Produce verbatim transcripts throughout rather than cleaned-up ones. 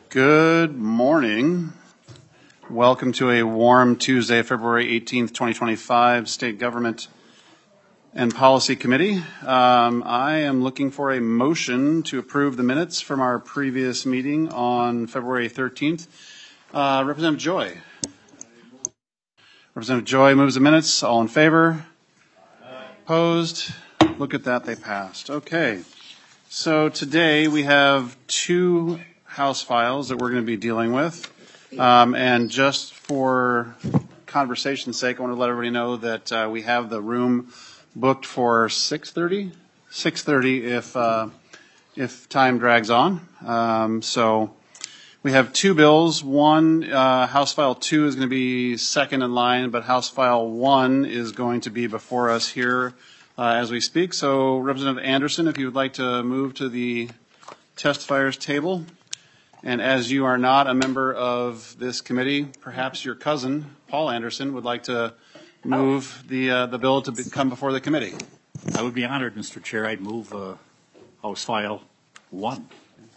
Good morning. Welcome to a warm Tuesday, February eighteenth, twenty twenty-five, State Government and Policy Committee. Um, I am looking for a motion to approve the minutes from our previous meeting on February thirteenth. Uh, Representative Joy. Representative Joy moves the minutes. All in favor? Opposed? Look at that, they passed. Okay. So today we have two House files that we're going to be dealing with. Um, and just for conversation's sake, I want to let everybody know that uh, we have the room booked for six thirty? six thirty if, uh, if time drags on. Um, so we have two bills. One, uh, House File two is going to be second in line, but House File one is going to be before us here uh, as we speak. So Representative Anderson, if you would like to move to the testifiers table. And as you are not a member of this committee, perhaps your cousin, Paul Anderson, would like to move the uh, the bill to be, come before the committee. I would be honored, Mister Chair. I'd move uh, House File one.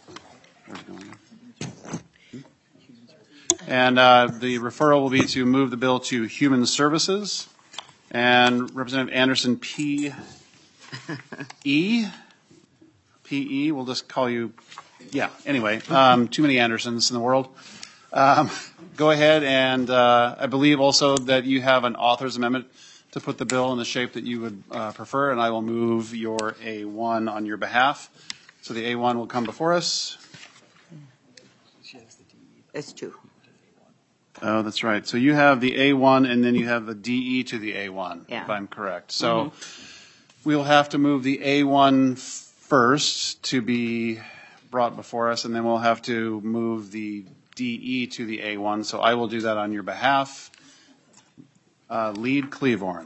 And uh, the referral will be to move the bill to Human Services. And Representative Anderson, P E? P E, we'll just call you, yeah, anyway, um, too many Andersons in the world. Um, go ahead, and uh, I believe also that you have an author's amendment to put the bill in the shape that you would uh, prefer, and I will move your A one on your behalf. So the A one will come before us. It's two. Oh, that's right. So you have the A one, and then you have the D E to the A one, yeah. if I'm correct. So mm-hmm. we'll have to move the A one first to be brought before us, and then we'll have to move the D E to the A one. So I will do that on your behalf. Uh, Lead Cleavorn.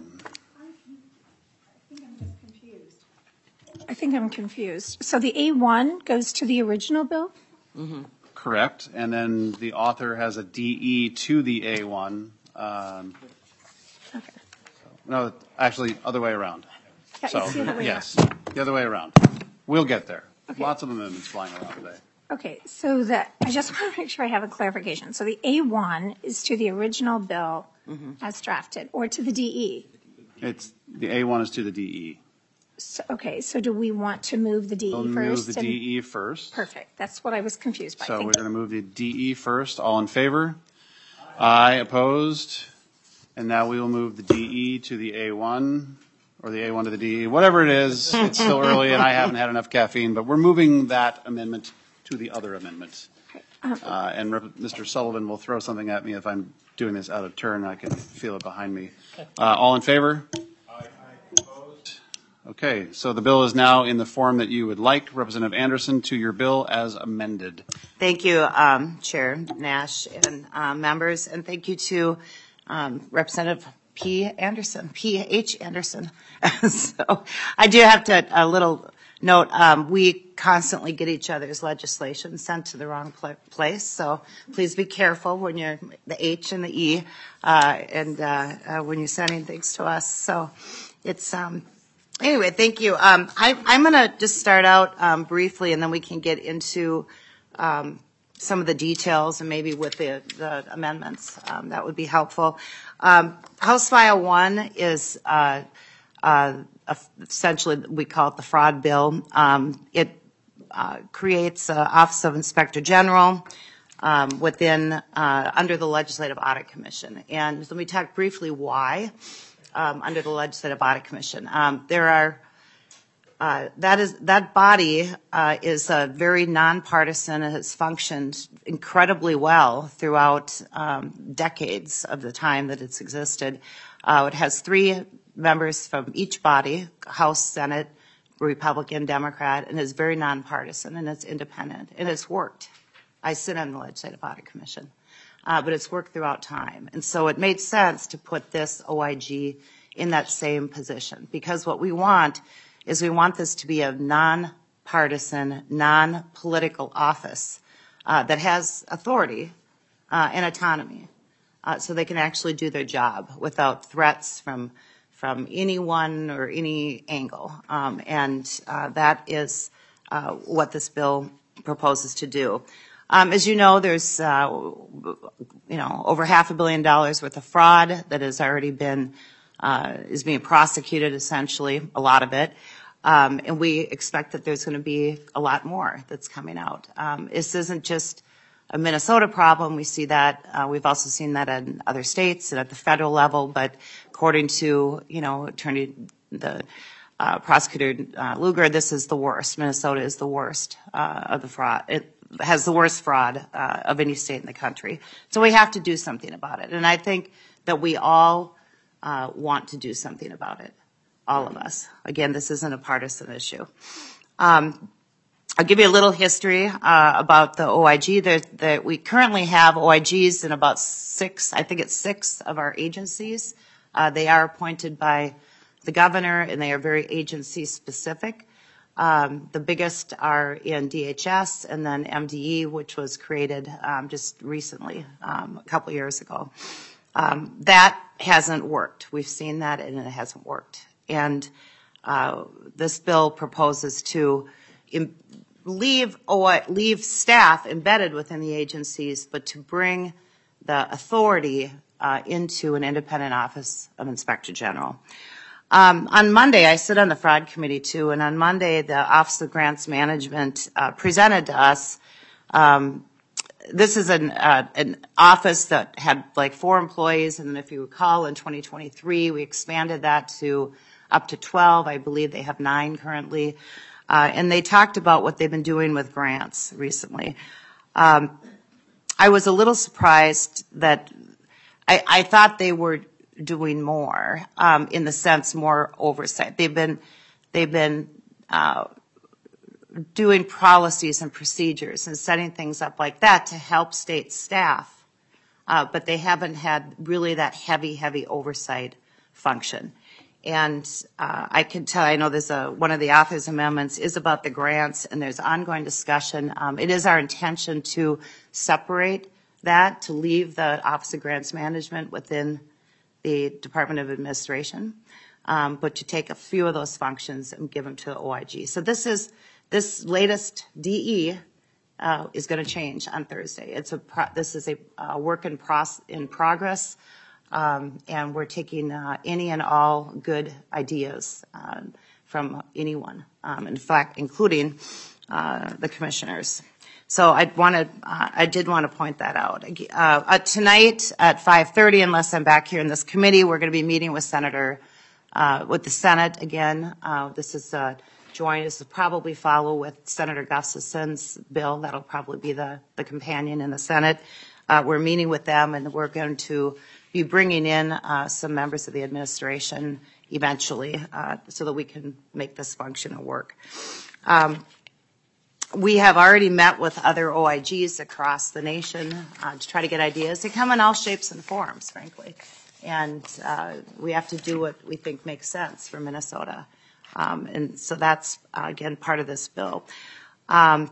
I think I'm confused. So the A one goes to the original bill? Mm-hmm. Correct. And then the author has a D E to the A one. Um, okay. So, no, actually, other way around. Yeah, so, it's the other way yes, around. the other way around. We'll get there. Okay. Lots of amendments flying around today. Okay, so that I just want to make sure I have a clarification. So the A one is to the original bill mm-hmm. as drafted, or to the D E? It's the A one is to the D E. So, okay, so do we want to move the D E we'll first? Move the D E first. Perfect. That's what I was confused by. So Thank we're you. going to move the D E first. All in favor? Aye. Aye. Opposed? And now we will move the D E to the A one. Or the A one to the D E, whatever it is. It's still early and I haven't had enough caffeine, but we're moving that amendment to the other amendment. Uh, and Rep- Mister Sullivan will throw something at me if I'm doing this out of turn. I can feel it behind me. Uh, all in favor? Aye. Opposed? Okay, so the bill is now in the form that you would like. Representative Anderson, to your bill as amended. Thank you, um, Chair Nash and uh, members, and thank you to um, Representative P. Anderson, P H. Anderson. So I do have to, a little note, um, we constantly get each other's legislation sent to the wrong pl- place, so please be careful when you're the H and the E, uh, and uh, uh, when you're sending things to us. So it's, um, anyway, thank you. Um, I, I'm going to just start out um, briefly, and then we can get into um, some of the details and maybe with the, the amendments. Um, that would be helpful. Um, House File one is uh, uh, essentially, we call it the fraud bill. Um, it uh, creates an Office of Inspector General um, within, uh, under the Legislative Audit Commission. And let me talk briefly why um, under the Legislative Audit Commission. Um, there are Uh, that is that body uh, is uh, very nonpartisan and has functioned incredibly well throughout um, decades of the time that it's existed. Uh, it has three members from each body, House, Senate, Republican, Democrat, and is very nonpartisan and it's independent and it's worked. I sit on the Legislative Audit Commission, uh, but it's worked throughout time, and so it made sense to put this O I G in that same position because what we want is we want this to be a non-partisan, non-political office uh, that has authority uh, and autonomy uh, so they can actually do their job without threats from from anyone or any angle. Um, and uh, that is uh, what this bill proposes to do. Um, as you know, there's, uh, you know, over half a billion dollars worth of fraud that has already been, uh, is being prosecuted essentially, a lot of it. Um, and we expect that there's going to be a lot more that's coming out. Um, this isn't just a Minnesota problem. We see that. Uh, we've also seen that in other states and at the federal level. But according to, you know, Attorney, the uh, prosecutor uh, Lugar, this is the worst. Minnesota is the worst uh, of the fraud. It has the worst fraud uh, of any state in the country. So we have to do something about it. And I think that we all uh, want to do something about it. All of us. Again, this isn't a partisan issue. Um, I'll give you a little history uh, about the O I G. That, that we currently have O I Gs in about six, I think it's six of our agencies. Uh, they are appointed by the governor, and they are very agency specific. Um, the biggest are in D H S and then M D E, which was created um, just recently, um, a couple years ago. Um, that hasn't worked. We've seen that, and it hasn't worked. And uh, this bill proposes to im- leave or leave staff embedded within the agencies, but to bring the authority uh, into an independent office of Inspector General. Um, on Monday, I sit on the fraud committee too, and on Monday, the Office of Grants Management uh, presented to us. Um, this is an, uh, an office that had like four employees, and then if you recall, in twenty twenty-three, we expanded that to up to twelve. I believe they have nine currently. Uh, and they talked about what they've been doing with grants recently. Um, I was a little surprised that I, I thought they were doing more, um, in the sense more oversight. They've been, they've been, uh, doing policies and procedures and setting things up like that to help state staff. Uh, but they haven't had really that heavy, heavy oversight function. And uh, I can tell, I know there's a, one of the authors' amendments is about the grants, and there's ongoing discussion. Um, it is our intention to separate that, to leave the Office of Grants Management within the Department of Administration, um, but to take a few of those functions and give them to the O I G. So this is, this latest D E uh, is going to change on Thursday. It's a, pro- this is a uh, work in, pros- in progress. Um, and we're taking uh, any and all good ideas uh, from anyone, um, in fact, including uh, the commissioners. So I wanted, uh, I did want to point that out. Uh, uh, tonight at five thirty, unless I'm back here in this committee, we're going to be meeting with Senator, uh, with the Senate again. Uh, this is uh, joint. This will probably follow with Senator Gustafson's bill. That'll probably be the, the companion in the Senate. Uh, we're meeting with them, and we're going to be bringing in uh, some members of the administration eventually uh, so that we can make this function and work. Um, we have already met with other O I Gs across the nation uh, to try to get ideas. They come in all shapes and forms, frankly. And uh, we have to do what we think makes sense for Minnesota. Um, and so that's, uh, again, part of this bill. Um,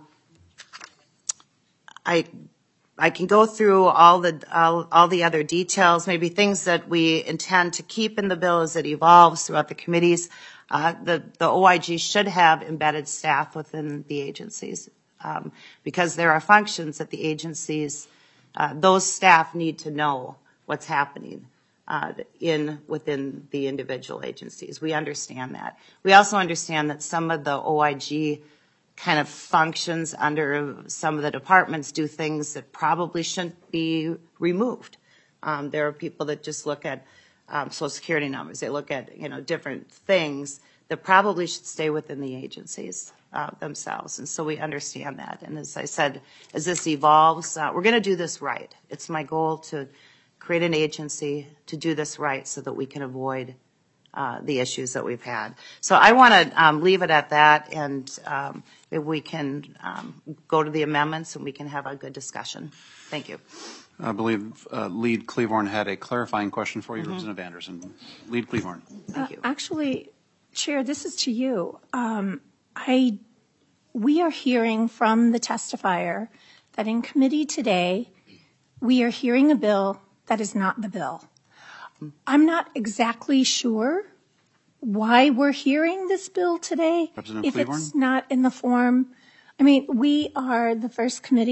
I I can go through all the all, all the other details, maybe things that we intend to keep in the bill as it evolves throughout the committees. Uh, the, the O I G should have embedded staff within the agencies um, because there are functions that the agencies, uh, those staff need to know what's happening uh, in within the individual agencies. We understand that. We also understand that some of the O I G kind of functions under some of the departments do things that probably shouldn't be removed. Um, there are people that just look at um, Social Security numbers. They look at, you know, different things that probably should stay within the agencies uh, themselves. And so we understand that. And as I said, as this evolves, uh, we're going to do this right. It's my goal to create an agency to do this right so that we can avoid uh, the issues that we've had. So I want to um, leave it at that, and um, if we can um, go to the amendments and we can have a good discussion. Thank you. I believe uh, Lead Cleavorn had a clarifying question for you, mm-hmm. Representative Anderson. Lead Cleavorn. Uh, Thank you. actually, Chair, this is to you. Um, I, we are hearing from the testifier that in committee today, we are hearing a bill that is not the bill. I'm not exactly sure why we're hearing this bill today. Representative if Cleavorn? It's not in the form. I mean, we are the first committee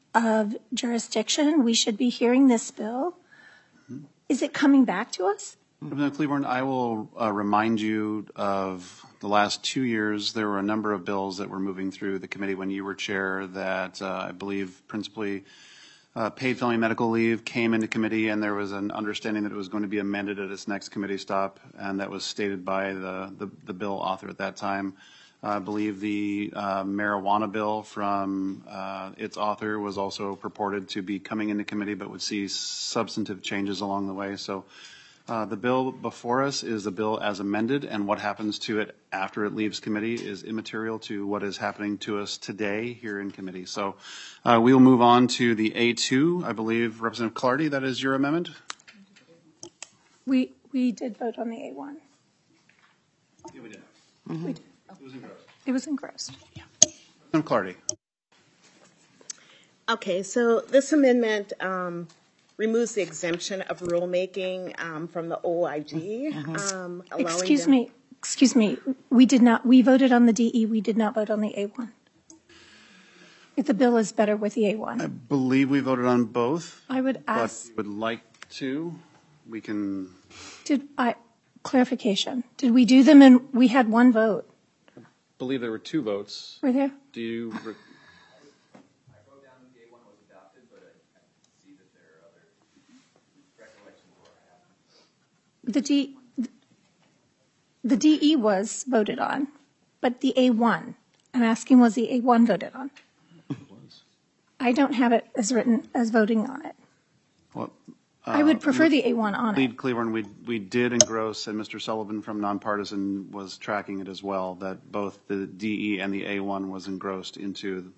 of jurisdiction. We should be hearing this bill. Is it coming back to us? Representative Cleburne, I will uh, remind you of the last two years. There were a number of bills that were moving through the committee when you were chair that uh, I believe principally uh, paid family medical leave came into committee, and there was an understanding that it was going to be amended at its next committee stop, and that was stated by the, the, the bill author at that time. I believe the uh, marijuana bill from uh, its author was also purported to be coming into committee, but would see substantive changes along the way. So uh, the bill before us is a bill as amended, and what happens to it after it leaves committee is immaterial to what is happening to us today here in committee. So uh, we will move on to the A two. I believe, Representative Clardy, that is your amendment? We we did vote on the A one. Yeah, we did. Mm-hmm. We did. It was engrossed. It was engrossed. Yeah. Representative Clardy. Okay, so this amendment um, removes the exemption of rulemaking um, from the O I G. Um, allowing Excuse them- me. Excuse me. We did not. We voted on the D E. We did not vote on the A one. If the bill is better with the A one. I believe we voted on both. I would But ask. would like to, we can, Did I clarification? Did we do them and we had one vote? believe there were two votes. Were there? Do you, re- I wrote down that the A one was adopted, but I I see that there are other recollections of what happened. The D, the D E was voted on, but the A one, I'm asking, was the A one voted on? I don't have it as written as voting on it. well, I would prefer the A one on it. Lead Cleburne, we, we did engross, and Mister Sullivan from Nonpartisan was tracking it as well, that both the D E and the A one was engrossed into.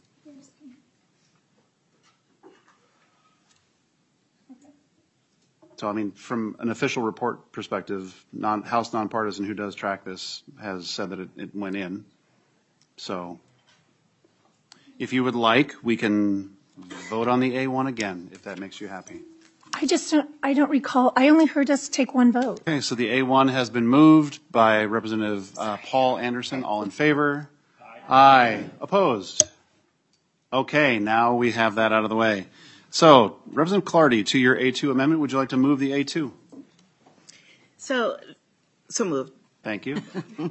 So, I mean, from an official report perspective, non, House Nonpartisan, who does track this, has said that it, it went in. So, if you would like, we can vote on the A one again, if that makes you happy. I just don't, I don't recall, I only heard us take one vote. Okay, so the A one has been moved by Representative uh, Paul Anderson. All in favor? Aye. Aye. Opposed? Okay, now we have that out of the way. So, Representative Clardy, to your A two amendment, would you like to move the A two? So, so moved. Thank you.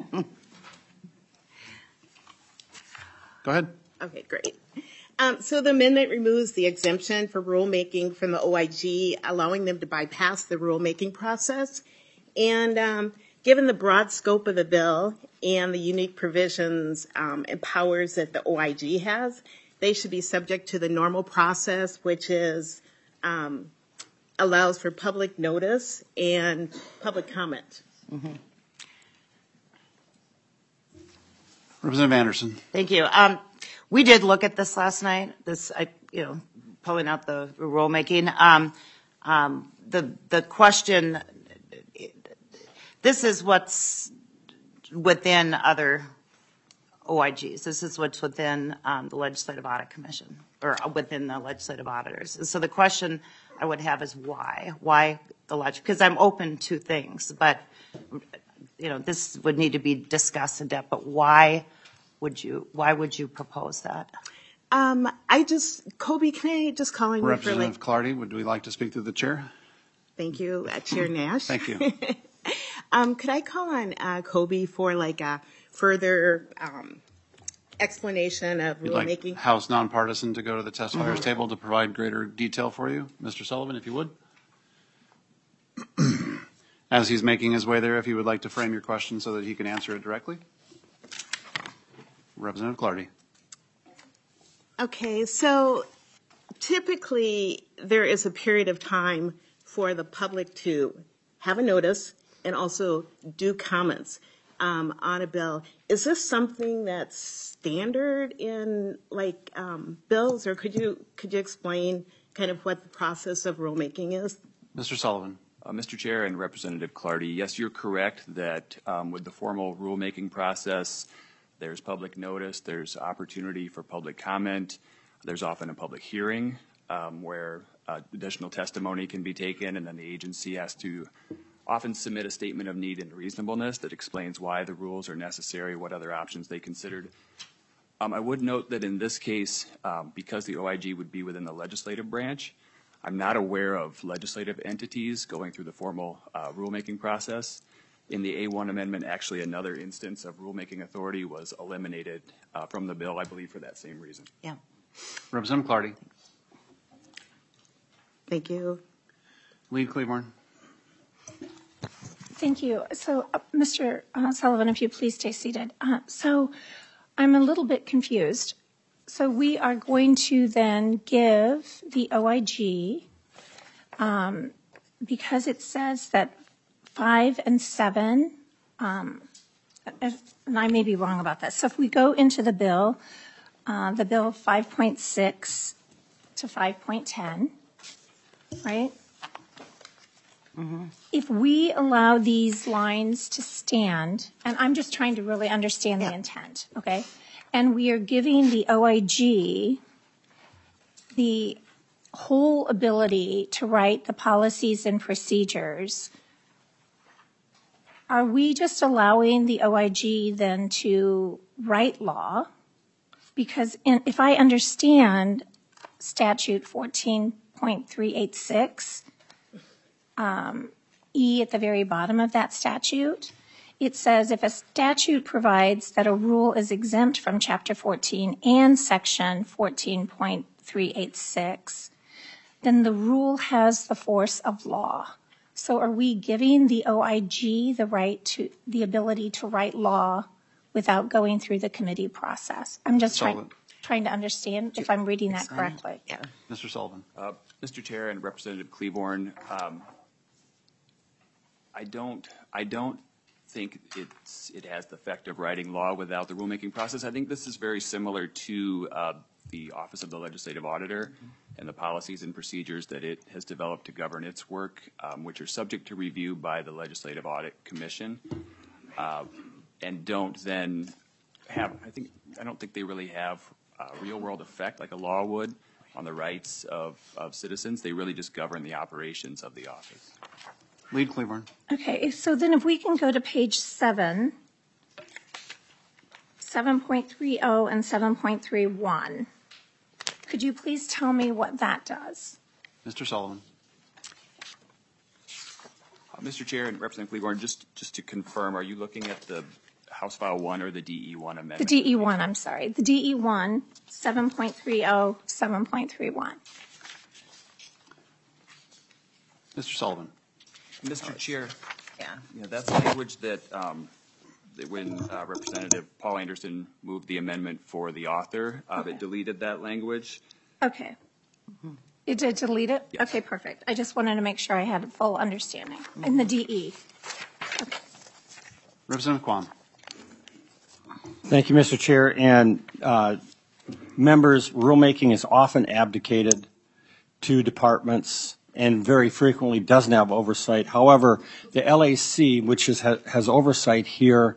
Go ahead. Okay, great. Um, so the amendment removes the exemption for rulemaking from the O I G, allowing them to bypass the rulemaking process. And um, given the broad scope of the bill and the unique provisions um, and powers that the O I G has, they should be subject to the normal process, which is um, allows for public notice and public comment. Mm-hmm. Representative Anderson. Thank you. Um, we did look at this last night, this, I, you know, pulling out the rulemaking. Um, um, the, the question, this is what's within other O I Gs. This is what's within um, the Legislative Audit Commission, or within the legislative auditors. So the question I would have is why? Why the logic? Because I'm open to things, but, you know, this would need to be discussed in depth, but why would you, why would you propose that? Um, I just, Kobe, can I just call on you for like, Representative Clardy, would we like to speak to the chair? thank you, uh, Chair Nash. Thank you. Um, could I call on uh, Kobe for like a further um, explanation of You'd like rulemaking? House Nonpartisan to go to the testifiers Mm-hmm. table to provide greater detail for you? Mister Sullivan, if you would. As he's making his way there, if you would like to frame your question so that he can answer it directly. Representative Clardy. Okay, so typically there is a period of time for the public to have a notice and also do comments um, on a bill. Is this something that's standard in like um, bills, or could you could you explain kind of what the process of rulemaking is? Mister Sullivan. Uh, Mister Chair and Representative Clardy, yes, you're correct that um, with the formal rulemaking process, there's public notice, there's opportunity for public comment, there's often a public hearing um, where uh, additional testimony can be taken, and then the agency has to often submit a statement of need and reasonableness that explains why the rules are necessary, what other options they considered. Um, I would note that in this case, um, because the O I G would be within the legislative branch, I'm not aware of legislative entities going through the formal uh, rulemaking process. In the A one amendment, actually another instance of rulemaking authority was eliminated uh, from the bill, I believe, for that same reason. Yeah. Representative Clardy. Thank you. Lead Claiborne. Thank you. So, uh, Mister Uh, Sullivan, if you please stay seated. Uh, so, I'm a little bit confused. So, we are going to then give the O I G, um, because it says that five and seven, um, if, and I may be wrong about that. So, if we go into the bill, uh, the bill five point six to five point ten, right? Mm-hmm. If we allow these lines to stand, and I'm just trying to really understand Yeah. the intent, okay? And we are giving the O I G the whole ability to write the policies and procedures. Are we just allowing the O I G then to write law? Because in, if I understand statute fourteen point three eight six, um, E at the very bottom of that statute, it says if a statute provides that a rule is exempt from chapter fourteen and section fourteen point three eight six, then the rule has the force of law. So are we giving the O I G the right to, the ability to write law without going through the committee process? I'm just trying, Sullivan. trying to understand if I'm reading that correctly. Yeah. Mister Sullivan. Uh, Mister Chair and Representative Claiborne, um, I don't, I don't think it's, it has the effect of writing law without the rulemaking process. I think this is very similar to uh, the Office of the Legislative Auditor and the policies and procedures that it has developed to govern its work, um, which are subject to review by the Legislative Audit Commission, uh, and don't then have, I think, I don't think they really have a real-world effect like a law would on the rights of, of citizens. They really just govern the operations of the office. Lead Claiborne. Okay, so then if we can go to page seven, seven point three oh and seven point three one, could you please tell me what that does? Mister Sullivan. Uh, Mister Chair and Representative Claiborne, just, just to confirm, are you looking at the House File one or the D E one The amendment? D E one, I'm sorry. The D E one, seven point three oh, seven point three one. Mister Sullivan. Mister Chair, Yeah. you know, that's language that, um, that when uh, Representative Paul Anderson moved the amendment for the author, uh, it deleted that language. Okay. You did delete it? Yes. Okay, perfect. I just wanted to make sure I had a full understanding. In the D E. Representative Quam. Thank you, Mister Chair. And uh, members, rulemaking is often abdicated to departments and very frequently doesn't have oversight. However, the L A C, which is, has oversight here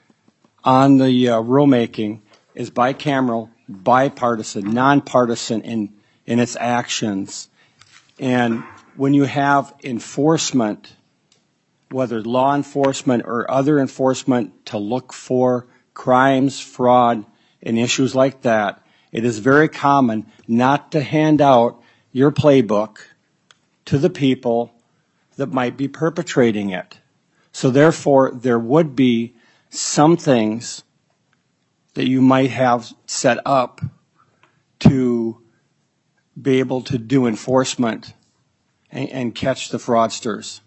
on the uh, rulemaking, is bicameral, bipartisan, nonpartisan in, in its actions. And when you have enforcement, whether law enforcement or other enforcement, to look for crimes, fraud, and issues like that, it is very common not to hand out your playbook to the people that might be perpetrating it. So therefore, there would be some things that you might have set up to be able to do enforcement and, and catch the fraudsters.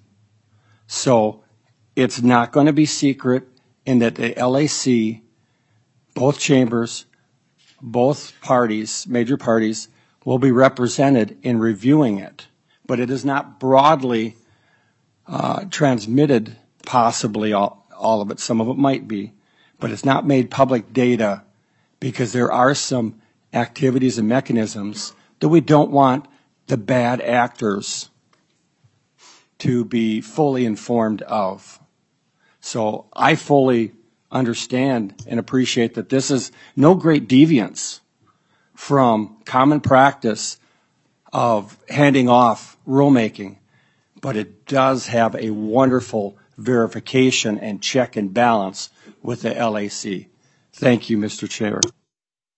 So it's not going to be secret in that the L A C, both chambers, both parties, major parties, will be represented in reviewing it. But it is not broadly uh, transmitted, possibly all, all of it. Some of it might be. But it's not made public data because there are some activities and mechanisms that we don't want the bad actors to be fully informed of. So I fully understand and appreciate that this is no great deviance from common practice of handing off rulemaking, but it does have a wonderful verification and check and balance with the L A C. Thank you, Mister Chair.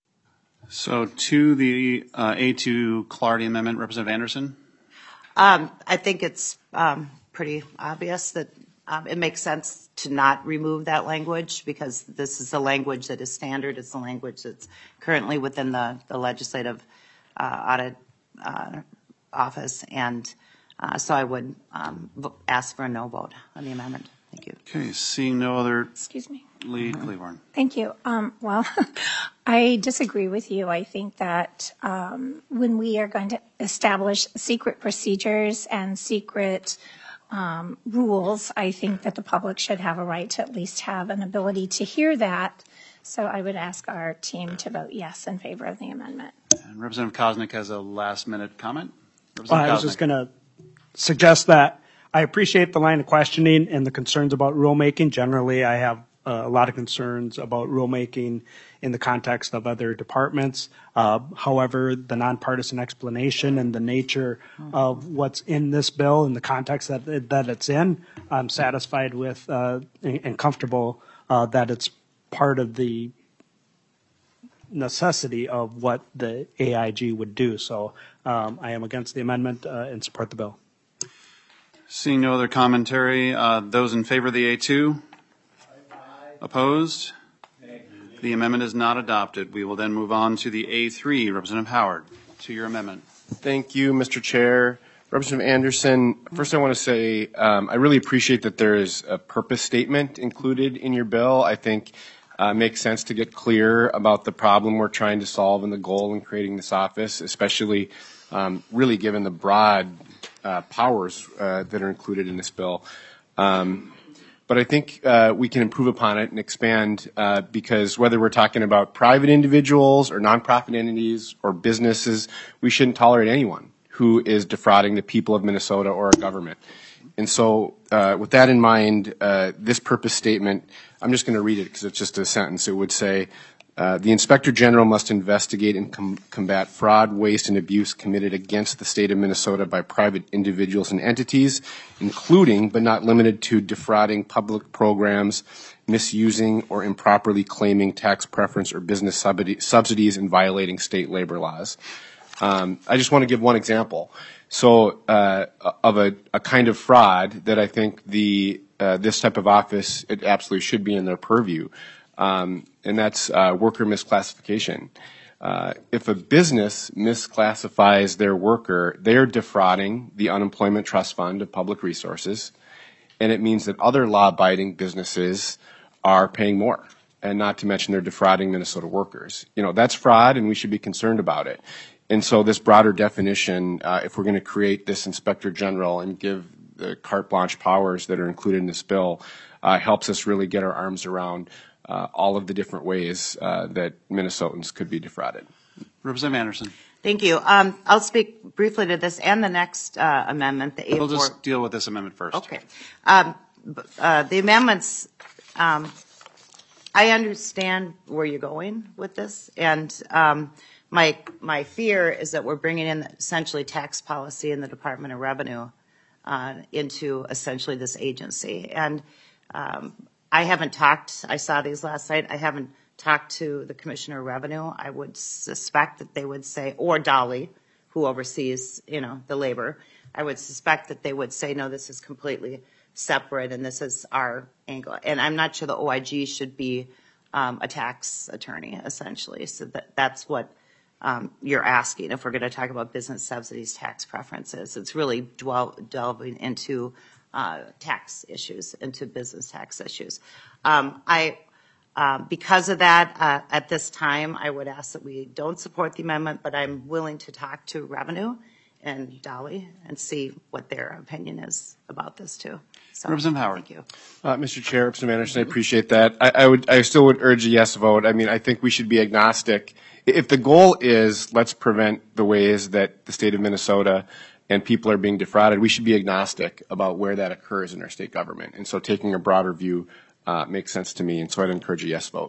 So to the uh, A two Clardy Amendment, Representative Anderson? Um, I think it's um, pretty obvious that um, it makes sense to not remove that language because this is the language that is standard. It's the language that's currently within the, the legislative uh, audit uh, office. And uh, so I would um, vo- ask for a no vote on the amendment. Thank you. Okay, seeing no other, Excuse me. Lee Cleavorn. Thank you. Um, well, I disagree with you. I think that um, when we are going to establish secret procedures and secret um, rules, I think that the public should have a right to at least have an ability to hear that. So I would ask our team to vote yes in favor of the amendment. And Representative Koznick has a last-minute comment. Well, Representative I was just Koznick. going to suggest that I appreciate the line of questioning and the concerns about rulemaking. Generally, I have uh, a lot of concerns about rulemaking in the context of other departments. Uh, however, the nonpartisan explanation and the nature of what's in this bill and the context that that it's in, I'm satisfied with uh, and, and comfortable uh, that it's part of the necessity of what the A I G would do. So um, I am against the amendment uh, and support the bill. Seeing no other commentary, uh, those in favor of the A two? Opposed? The amendment is not adopted. We will then move on to the A three. Representative Howard, to your amendment. Thank you, Mister Chair. Representative Anderson, first I want to say um, I really appreciate that there is a purpose statement included in your bill. I think uh, it makes sense to get clear about the problem we're trying to solve and the goal in creating this office, especially um, really given the broad uh, powers uh, that are included in this bill. Um, But I think uh, we can improve upon it and expand uh, because whether we're talking about private individuals or nonprofit entities or businesses, we shouldn't tolerate anyone who is defrauding the people of Minnesota or our government. And so uh, with that in mind, uh, this purpose statement, I'm just going to read it because it's just a sentence. It would say, uh, the Inspector General must investigate and com- combat fraud, waste, and abuse committed against the state of Minnesota by private individuals and entities, including but not limited to defrauding public programs, misusing or improperly claiming tax preference or business subsidy- subsidies, and violating state labor laws. Um, I just want to give one example. So uh, of a, a kind of fraud that I think the uh, this type of office, it absolutely should be in their purview. Um, and that's uh, worker misclassification. Uh, if a business misclassifies their worker, they're defrauding the Unemployment Trust Fund of public resources, and it means that other law-abiding businesses are paying more, and not to mention they're defrauding Minnesota workers. You know, that's fraud, and we should be concerned about it. And so this broader definition, uh, if we're going to create this Inspector General and give the carte blanche powers that are included in this bill, uh, helps us really get our arms around Uh, all of the different ways uh, that Minnesotans could be defrauded. Representative Anderson. Thank you. Um, I'll speak briefly to this and the next uh, amendment, the A four. We'll just deal with this amendment first. Okay. Um, b- uh, the amendments, um, I understand where you're going with this, and um, my my fear is that we're bringing in essentially tax policy in the Department of Revenue uh, into essentially this agency. And um, I haven't talked, I saw these last night, I haven't talked to the Commissioner of Revenue. I would suspect that they would say, or Dolly, who oversees, you know, the labor, I would suspect that they would say, no, this is completely separate and this is our angle. And I'm not sure the O I G should be um, a tax attorney, essentially. So that, that's what um, you're asking if we're going to talk about business subsidies, tax preferences. It's really dwell, delving into Uh, tax issues, into business tax issues. Um, I, uh, because of that, uh, at this time, I would ask that we don't support the amendment, but I'm willing to talk to Revenue and Dolly and see what their opinion is about this too. So, Representative Howard. Thank you. Uh, Mister Chair, Representative Anderson, I appreciate that. I, I would, I still would urge a yes vote. I mean, I think we should be agnostic. If the goal is let's prevent the ways that the state of Minnesota and people are being defrauded, we should be agnostic about where that occurs in our state government. And so taking a broader view uh, makes sense to me, and so I'd encourage a yes vote.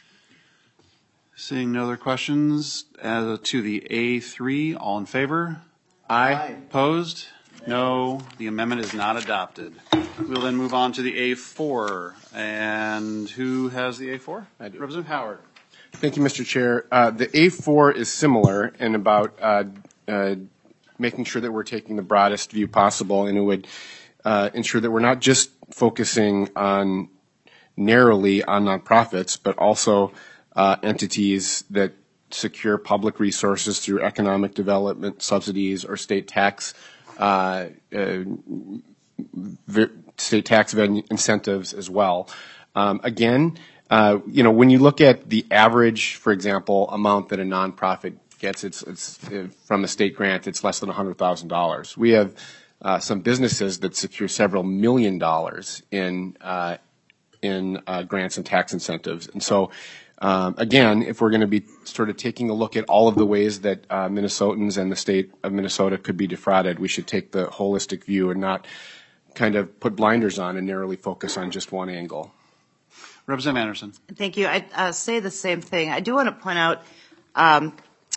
Seeing no other questions, as to the A three, all in favor? Aye. Opposed? No, the amendment is not adopted. We'll then move on to the A four. And who has the A four? I do. Representative Howard. Thank you, Mister Chair. Uh, the A four is similar and about uh, uh, making sure that we're taking the broadest view possible, and it would uh, ensure that we're not just focusing on narrowly on nonprofits, but also uh, entities that secure public resources through economic development subsidies or state tax uh, uh, state tax incentives as well. Um, again, uh, you know, when you look at the average, for example, amount that a nonprofit gets, it's, it's uh, from a state grant, it's less than one hundred thousand dollars. We have uh, some businesses that secure several million dollars in uh, in uh, grants and tax incentives, and so. Um, again, if we're going to be sort of taking a look at all of the ways that uh, Minnesotans and the state of Minnesota could be defrauded, we should take the holistic view and not kind of put blinders on and narrowly focus on just one angle. Representative Anderson. Thank you. I uh, say the same thing. I do want to point out um,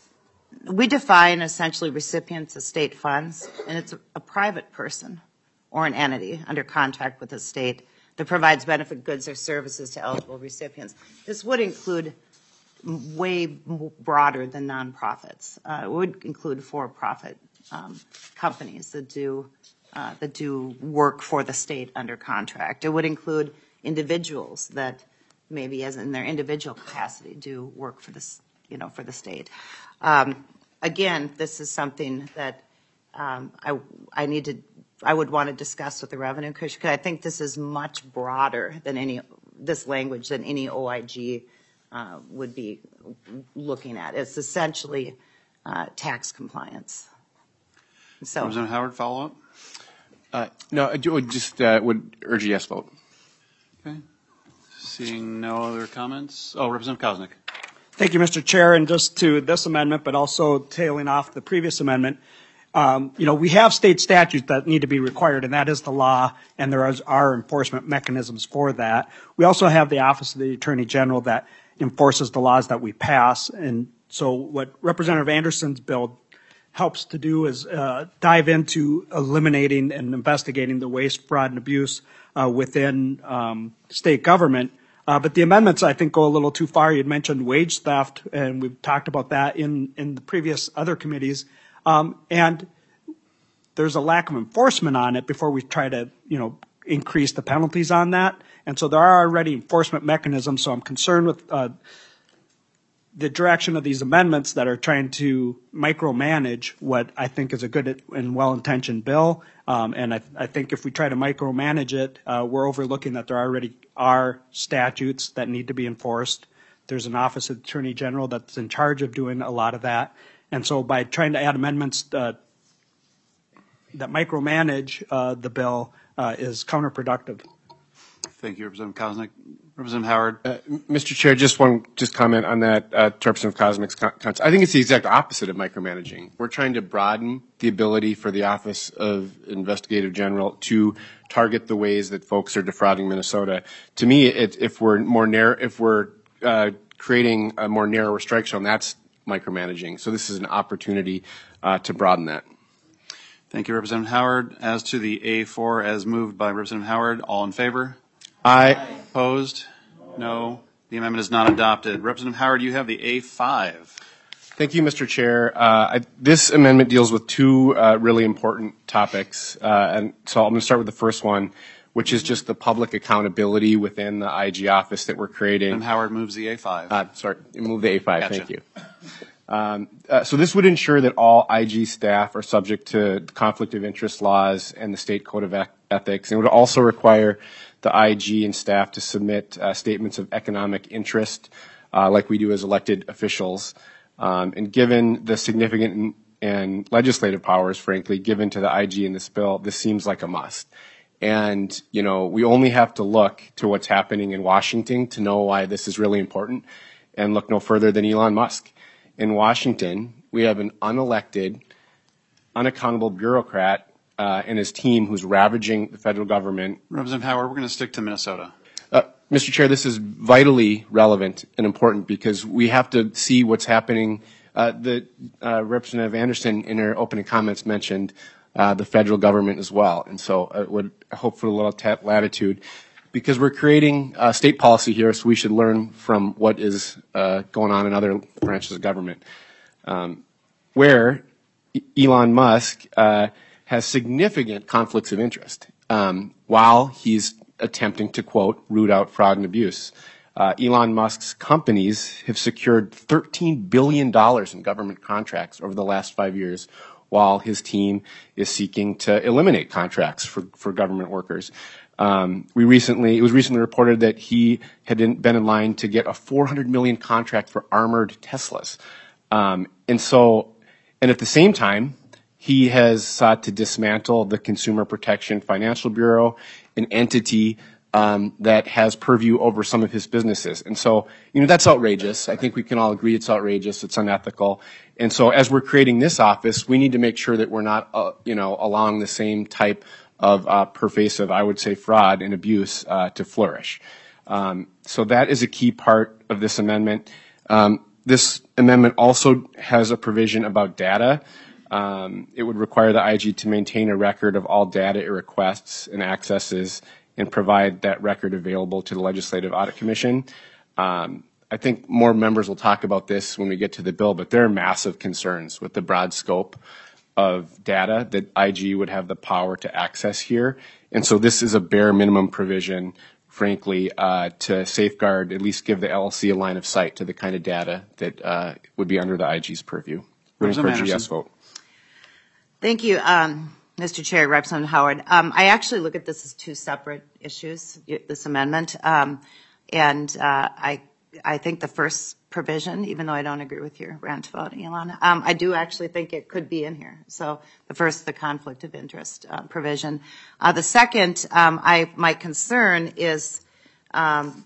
we define essentially recipients of state funds, and it's a, a private person or an entity under contract with the state that provides benefit goods or services to eligible recipients. This would include way broader than nonprofits. Uh, it would include for-profit um, companies that do uh, that do work for the state under contract. It would include individuals that maybe, as in their individual capacity, do work for this, you know, for the state. Um, again, this is something that um, I I need to. I would want to discuss with the Revenue Commission, because I think this is much broader than any, this language than any O I G uh, would be looking at. It's essentially uh, tax compliance. So, Representative Howard, follow up? Uh, no, I would just uh, would urge a yes vote. Okay. Seeing no other comments. Oh, Representative Koznick. Thank you, Mister Chair. And just to this amendment, but also tailing off the previous amendment, Um, you know, we have state statutes that need to be required, and that is the law, and there is, are enforcement mechanisms for that. We also have the Office of the Attorney General that enforces the laws that we pass. And so what Representative Anderson's bill helps to do is uh, dive into eliminating and investigating the waste, fraud, and abuse uh, within um, state government. Uh, but the amendments, I think, go a little too far. You'd mentioned wage theft, and we've talked about that in, in the previous other committees. Um, and there's a lack of enforcement on it before we try to, you know, increase the penalties on that. And so there are already enforcement mechanisms. So I'm concerned with uh, the direction of these amendments that are trying to micromanage what I think is a good and well-intentioned bill. Um, and I, I think if we try to micromanage it, uh, we're overlooking that there already are statutes that need to be enforced. There's an Office of the Attorney General that's in charge of doing a lot of that. And so by trying to add amendments uh, that micromanage uh, the bill uh, is counterproductive. Thank you, Representative Koznick. Representative Howard. Uh, Mister Chair, just one just comment on that uh, to Representative Koznick's comments. I think it's the exact opposite of micromanaging. We're trying to broaden the ability for the Office of Investigative General to target the ways that folks are defrauding Minnesota. To me, it, if we're more narrow, if we're uh, creating a more narrow strike zone, that's micromanaging. So this is an opportunity uh, to broaden that. Thank you, Representative Howard. As to the A four as moved by Representative Howard, all in favor? Aye. Opposed? No. The amendment is not adopted. Representative Howard, you have the A five. Thank you, Mister Chair. Uh, I, this amendment deals with two uh, really important topics. Uh, and so I'm going to start with the first one, which is just the public accountability within the I G office that we're creating. And Howard moves the A five. Uh, sorry, move the A five. Gotcha. Thank you. Um, uh, so this would ensure that all I G staff are subject to conflict of interest laws and the state code of ethics. And it would also require the I G and staff to submit uh, statements of economic interest, uh, like we do as elected officials. Um, and given the significant and, and legislative powers, frankly, given to the I G in this bill, this seems like a must. And, you know, we only have to look to what's happening in Washington to know why this is really important, and look no further than Elon Musk. In Washington, we have an unelected, unaccountable bureaucrat uh, and his team who's ravaging the federal government. Representative Howard, we're going to stick to Minnesota. Uh, Mister Chair, this is vitally relevant and important because we have to see what's happening. Uh, the uh, Representative Anderson, in her opening comments, mentioned uh, the federal government as well, and so I would hope for a little tat- latitude. because we're creating uh, state policy here, so we should learn from what is uh, going on in other branches of government, um, where Elon Musk uh, has significant conflicts of interest um, while he's attempting to, quote, root out fraud and abuse. Uh, Elon Musk's companies have secured thirteen billion dollars in government contracts over the last five years, while his team is seeking to eliminate contracts for, for government workers. Um, we recently, it was recently reported that he had in, been in line to get a four hundred million dollars contract for armored Teslas. Um, and so, and at the same time, he has sought to dismantle the Consumer Protection Financial Bureau, an entity um, that has purview over some of his businesses. And so, you know, that's outrageous. I think we can all agree it's outrageous, it's unethical. And so as we're creating this office, we need to make sure that we're not, uh, you know, allowing the same type of uh, pervasive, I would say, fraud and abuse uh, to flourish. Um, so that is a key part of this amendment. Um, this amendment also has a provision about data. Um, it would require the I G to maintain a record of all data it requests and accesses and provide that record available to the Legislative Audit Commission. Um, I think more members will talk about this when we get to the bill, but there are massive concerns with the broad scope of data that I G would have the power to access here. And so this is a bare minimum provision, frankly, uh, to safeguard, at least give the L L C a line of sight to the kind of data that uh, would be under the I G's purview. Would encourage a yes vote. Thank you, um, Mister Chair, Representative Howard. Um, I actually look at this as two separate issues, this amendment. Um, and uh, I I think the first provision, even though I don't agree with your rant about Elon, um, I do actually think it could be in here. So the first, the conflict of interest uh, provision. Uh, the second, um, I my concern is, um,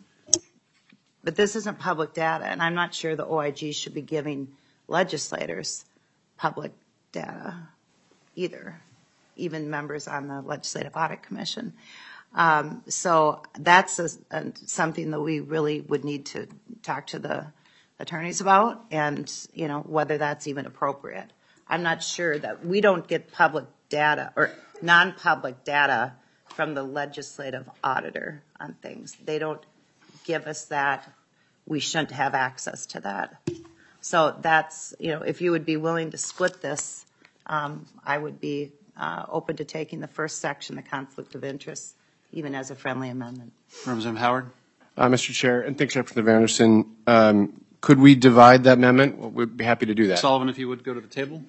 but this isn't public data, and I'm not sure the O I G should be giving legislators public data either, even members on the Legislative Audit Commission. Um, so that's a, a, something that we really would need to talk to the attorneys about, and you know whether that's even appropriate. I'm not sure that we don't get public data or non-public data from the legislative auditor on things. They don't give us that. We shouldn't have access to that. So that's, you know, if you would be willing to split this, um, I would be uh, open to taking the first section, the conflict of interest, even as a friendly amendment. Representative Howard. Uh, Mister Chair, and thanks, Representative Anderson. Um, could we divide that amendment? Well, we'd be happy to do that. Sullivan, if you would go to the table.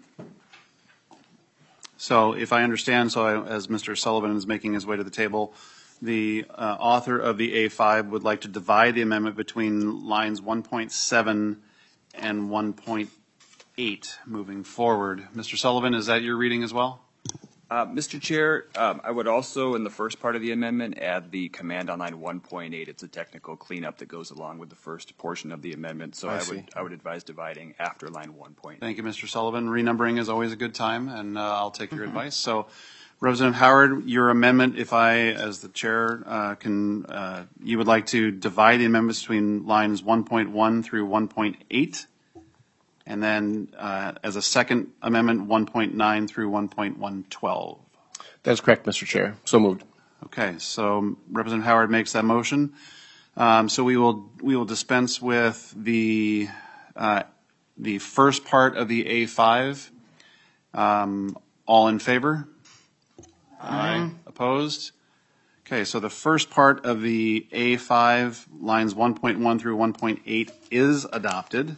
So if I understand, so I, as Mister Sullivan is making his way to the table, the uh, author of the A five would like to divide the amendment between lines one point seven and one point eight moving forward. Mister Sullivan, is that your reading as well? Uh, Mister Chair, um, I would also, in the first part of the amendment, add the command on line one point eight. It's a technical cleanup that goes along with the first portion of the amendment. So I, I see. would I would advise dividing after line one point eight. Thank you, Mister Sullivan. Renumbering is always a good time, and uh, I'll take your advice. So, Representative Howard, your amendment, if I, as the chair, uh, can, uh, you would like to divide the amendments between lines one point one through one point eight, and then uh, as a second amendment, one point nine through one point one twelve. That's correct, Mister Chair. So moved. Okay, so Representative Howard makes that motion. Um, so we will we will dispense with the uh, the first part of the A five. Um, all in favor? Aye. Opposed? Okay, so the first part of the A five, lines one point one through one point eight, is adopted.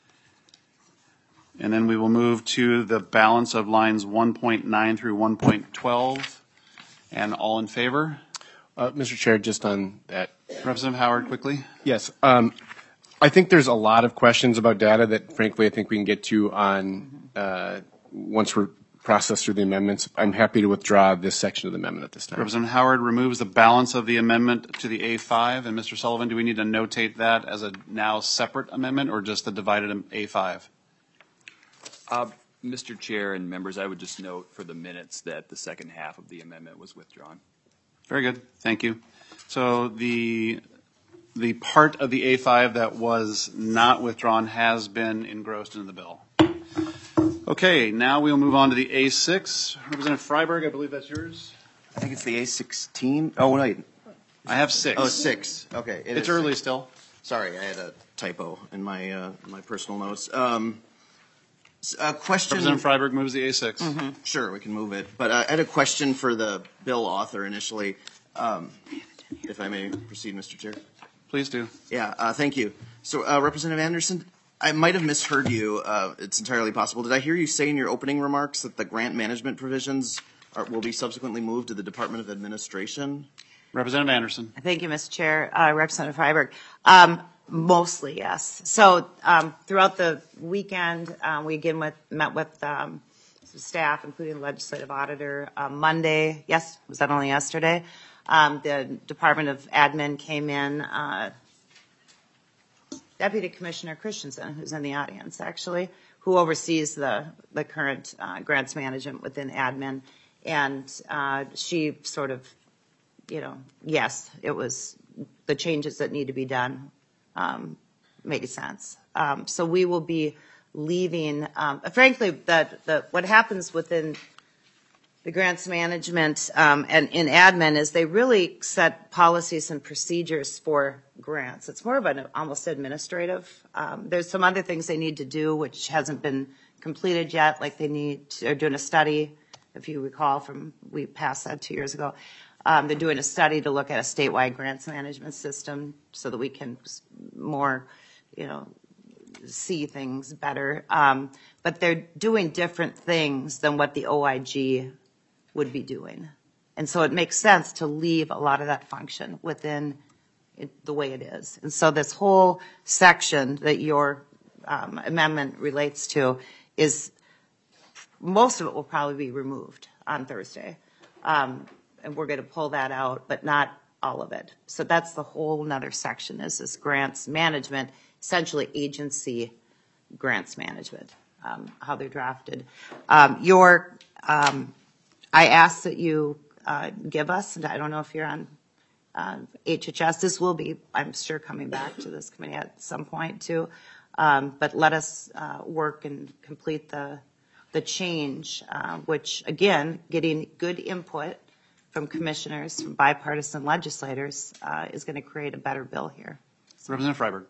And then we will move to the balance of lines one point nine through one point twelve. And all in favor? Uh, Mister Chair, just on that. Representative Howard, quickly. Yes. Um, I think there's a lot of questions about data that, frankly, I think we can get to on uh, once we're processed through the amendments. I'm happy to withdraw this section of the amendment at this time. Representative Howard removes the balance of the amendment to the A five. And Mister Sullivan, do we need to notate that as a now separate amendment or just the divided A five? Uh, Mister Chair and members, I would just note for the minutes that the second half of the amendment was withdrawn. Very good. Thank you. So the the part of the A five that was not withdrawn has been engrossed into the bill. Okay, now we'll move on to the A six. Representative Freiberg, I believe that's yours. I think it's the A sixteen. Oh, wait. I have six. Oh, six. Okay. It It's is early six. still. Sorry, I had a typo in my uh, my personal notes. Um, s- a question. Representative Freiberg moves the A six. Sure, we can move it. But uh, I had a question for the bill author initially, um, if I may proceed, Mister Chair. Please do. Yeah, uh, thank you. So, uh, Representative Anderson, I might have misheard you. Uh, it's entirely possible. Did I hear you say in your opening remarks that the grant management provisions are, will be subsequently moved to the Department of Administration? Representative Anderson. Thank you, Mister Chair. Uh, Representative Freiberg. Um, mostly, yes. So um, throughout the weekend, um, we again with, met with um, some staff, including the legislative auditor. Uh, Monday, yes, was that only yesterday? Um, the Department of Admin came in. Uh, Deputy Commissioner Christensen, who's in the audience, actually, who oversees the, the current uh, grants management within admin. And uh, she sort of, you know, yes, it was the changes that need to be done um, made sense. Um, so we will be leaving, um, frankly, that the, what happens within the grants management um, and in admin is they really set policies and procedures for grants. It's more of an almost administrative. Um, there's some other things they need to do which hasn't been completed yet, like they need to, they're doing a study, if you recall from, we passed that two years ago. Um, they're doing a study to look at a statewide grants management system so that we can more, you know, see things better. Um, but they're doing different things than what the O I G would be doing. And so it makes sense to leave a lot of that function within it, the way it is. And so this whole section that your um, amendment relates to is, most of it will probably be removed on Thursday. Um, and we're going to pull that out, but not all of it. So that's the whole nother section is this grants management, essentially agency grants management, um, how they're drafted. Um, your, um, I ask that you uh, give us, and I don't know if you're on uh, H H S, this will be, I'm sure, coming back to this committee at some point too, um, but let us uh, work and complete the, the change, uh, which again, getting good input from commissioners, from bipartisan legislators, uh, is going to create a better bill here. Representative Freiberg.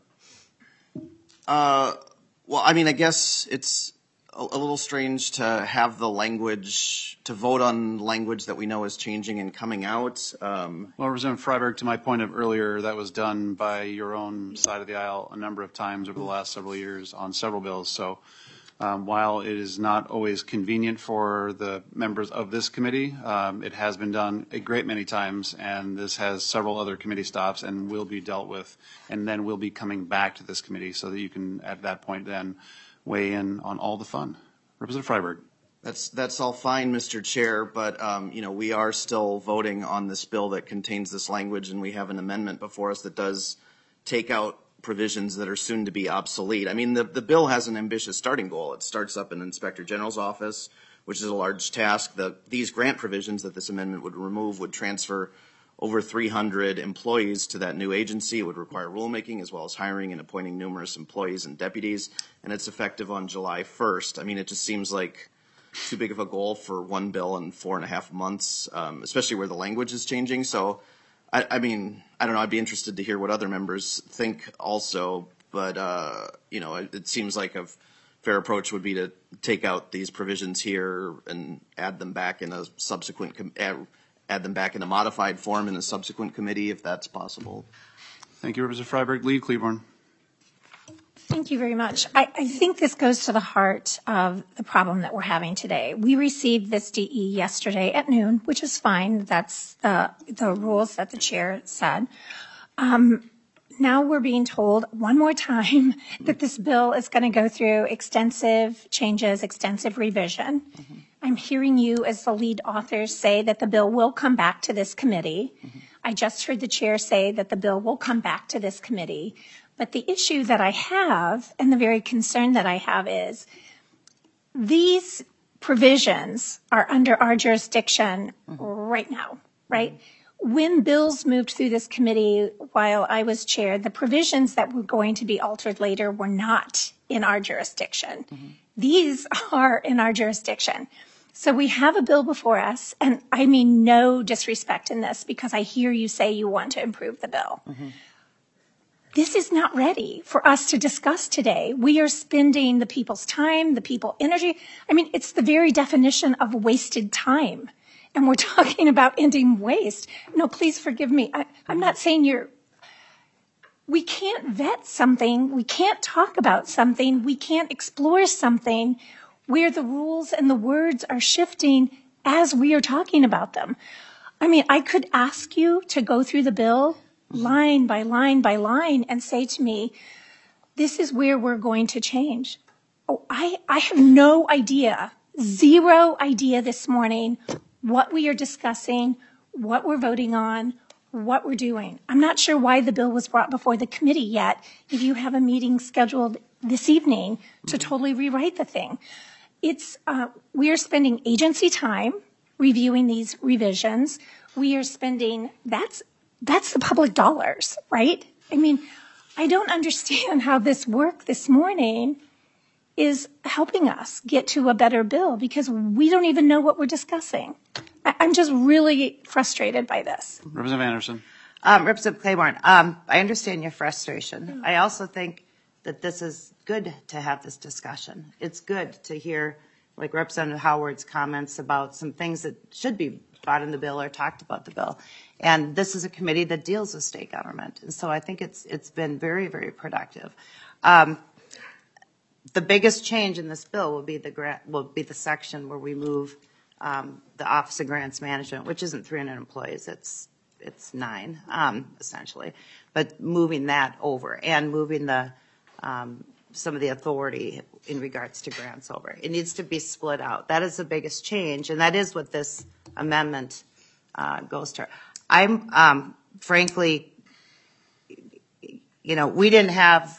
Uh, well, I mean, I guess it's a, a little strange to have the language, to vote on language that we know is changing and coming out. Um, Well, Representative Freiberg, to my point of earlier, that was done by your own side of the aisle a number of times over the last several years on several bills. So um, while it is not always convenient for the members of this committee, um, it has been done a great many times, and this has several other committee stops and will be dealt with, and then we'll be coming back to this committee so that you can, at that point, then weigh in on all the fun. Representative Freiberg. That's that's all fine, Mister Chair, but um, you know, we are still voting on this bill that contains this language, and we have an amendment before us that does take out provisions that are soon to be obsolete. I mean, the, the bill has an ambitious starting goal. It starts up in the Inspector General's office, which is a large task. The, these grant provisions that this amendment would remove would transfer over three hundred employees to that new agency. It would require rulemaking as well as hiring and appointing numerous employees and deputies, and it's effective on July first. I mean, it just seems like too big of a goal for one bill in four and a half months, um, especially where the language is changing. So, I, I mean, I don't know. I'd be interested to hear what other members think also. But, uh, you know, it, it seems like a fair approach would be to take out these provisions here and add them back in a subsequent, com- add, add them back in a modified form in a subsequent committee, if that's possible. Thank you, Representative Freiberg. Lee Cleburne. Thank you very much. I, I think this goes to the heart of the problem that we're having today. We received this D E yesterday at noon, which is fine. That's the, the rules that the chair said. Um, now we're being told one more time that this bill is going to go through extensive changes, extensive revision. Mm-hmm. I'm hearing you as the lead author say that the bill will come back to this committee. Mm-hmm. I just heard the chair say that the bill will come back to this committee. But the issue that I have, and the very concern that I have, is these provisions are under our jurisdiction right now, right? When bills moved through this committee while I was chair, the provisions that were going to be altered later were not in our jurisdiction. Mm-hmm. These are in our jurisdiction. So we have a bill before us, and I mean no disrespect in this because I hear you say you want to improve the bill. Mm-hmm. This is not ready for us to discuss today. We are spending the people's time, the people energy. I mean, it's the very definition of wasted time. And we're talking about ending waste. No, please forgive me. I, I'm not saying you're, we can't vet something. We can't talk about something. We can't explore something where the rules and the words are shifting as we are talking about them. I mean, I could ask you to go through the bill line by line by line and say to me, this is where we're going to change. Oh, I, I have no idea, zero idea this morning what we are discussing, what we're voting on, what we're doing. I'm not sure why the bill was brought before the committee yet if you have a meeting scheduled this evening to totally rewrite the thing. It's, uh, we are spending agency time reviewing these revisions. We are spending, that's, that's the public dollars, right? I mean, I don't understand how this work this morning is helping us get to a better bill because we don't even know what we're discussing. I, I'm just really frustrated by this. Representative Anderson. Um, Representative Claiborne, um, I understand your frustration. I also think that this is good to have this discussion. It's good to hear, like Representative Howard's comments about some things that should be brought in the bill or talked about the bill. And this is a committee that deals with state government. And so I think it's it's been very, very productive. Um, the biggest change in this bill will be the grant, will be the section where we move um, the Office of Grants Management, which isn't three hundred employees, it's it's nine, um, essentially. But moving that over and moving the um, some of the authority in regards to grants over. It needs to be split out. That is the biggest change, and that is what this amendment uh, goes to. I'm um, frankly, you know, we didn't have,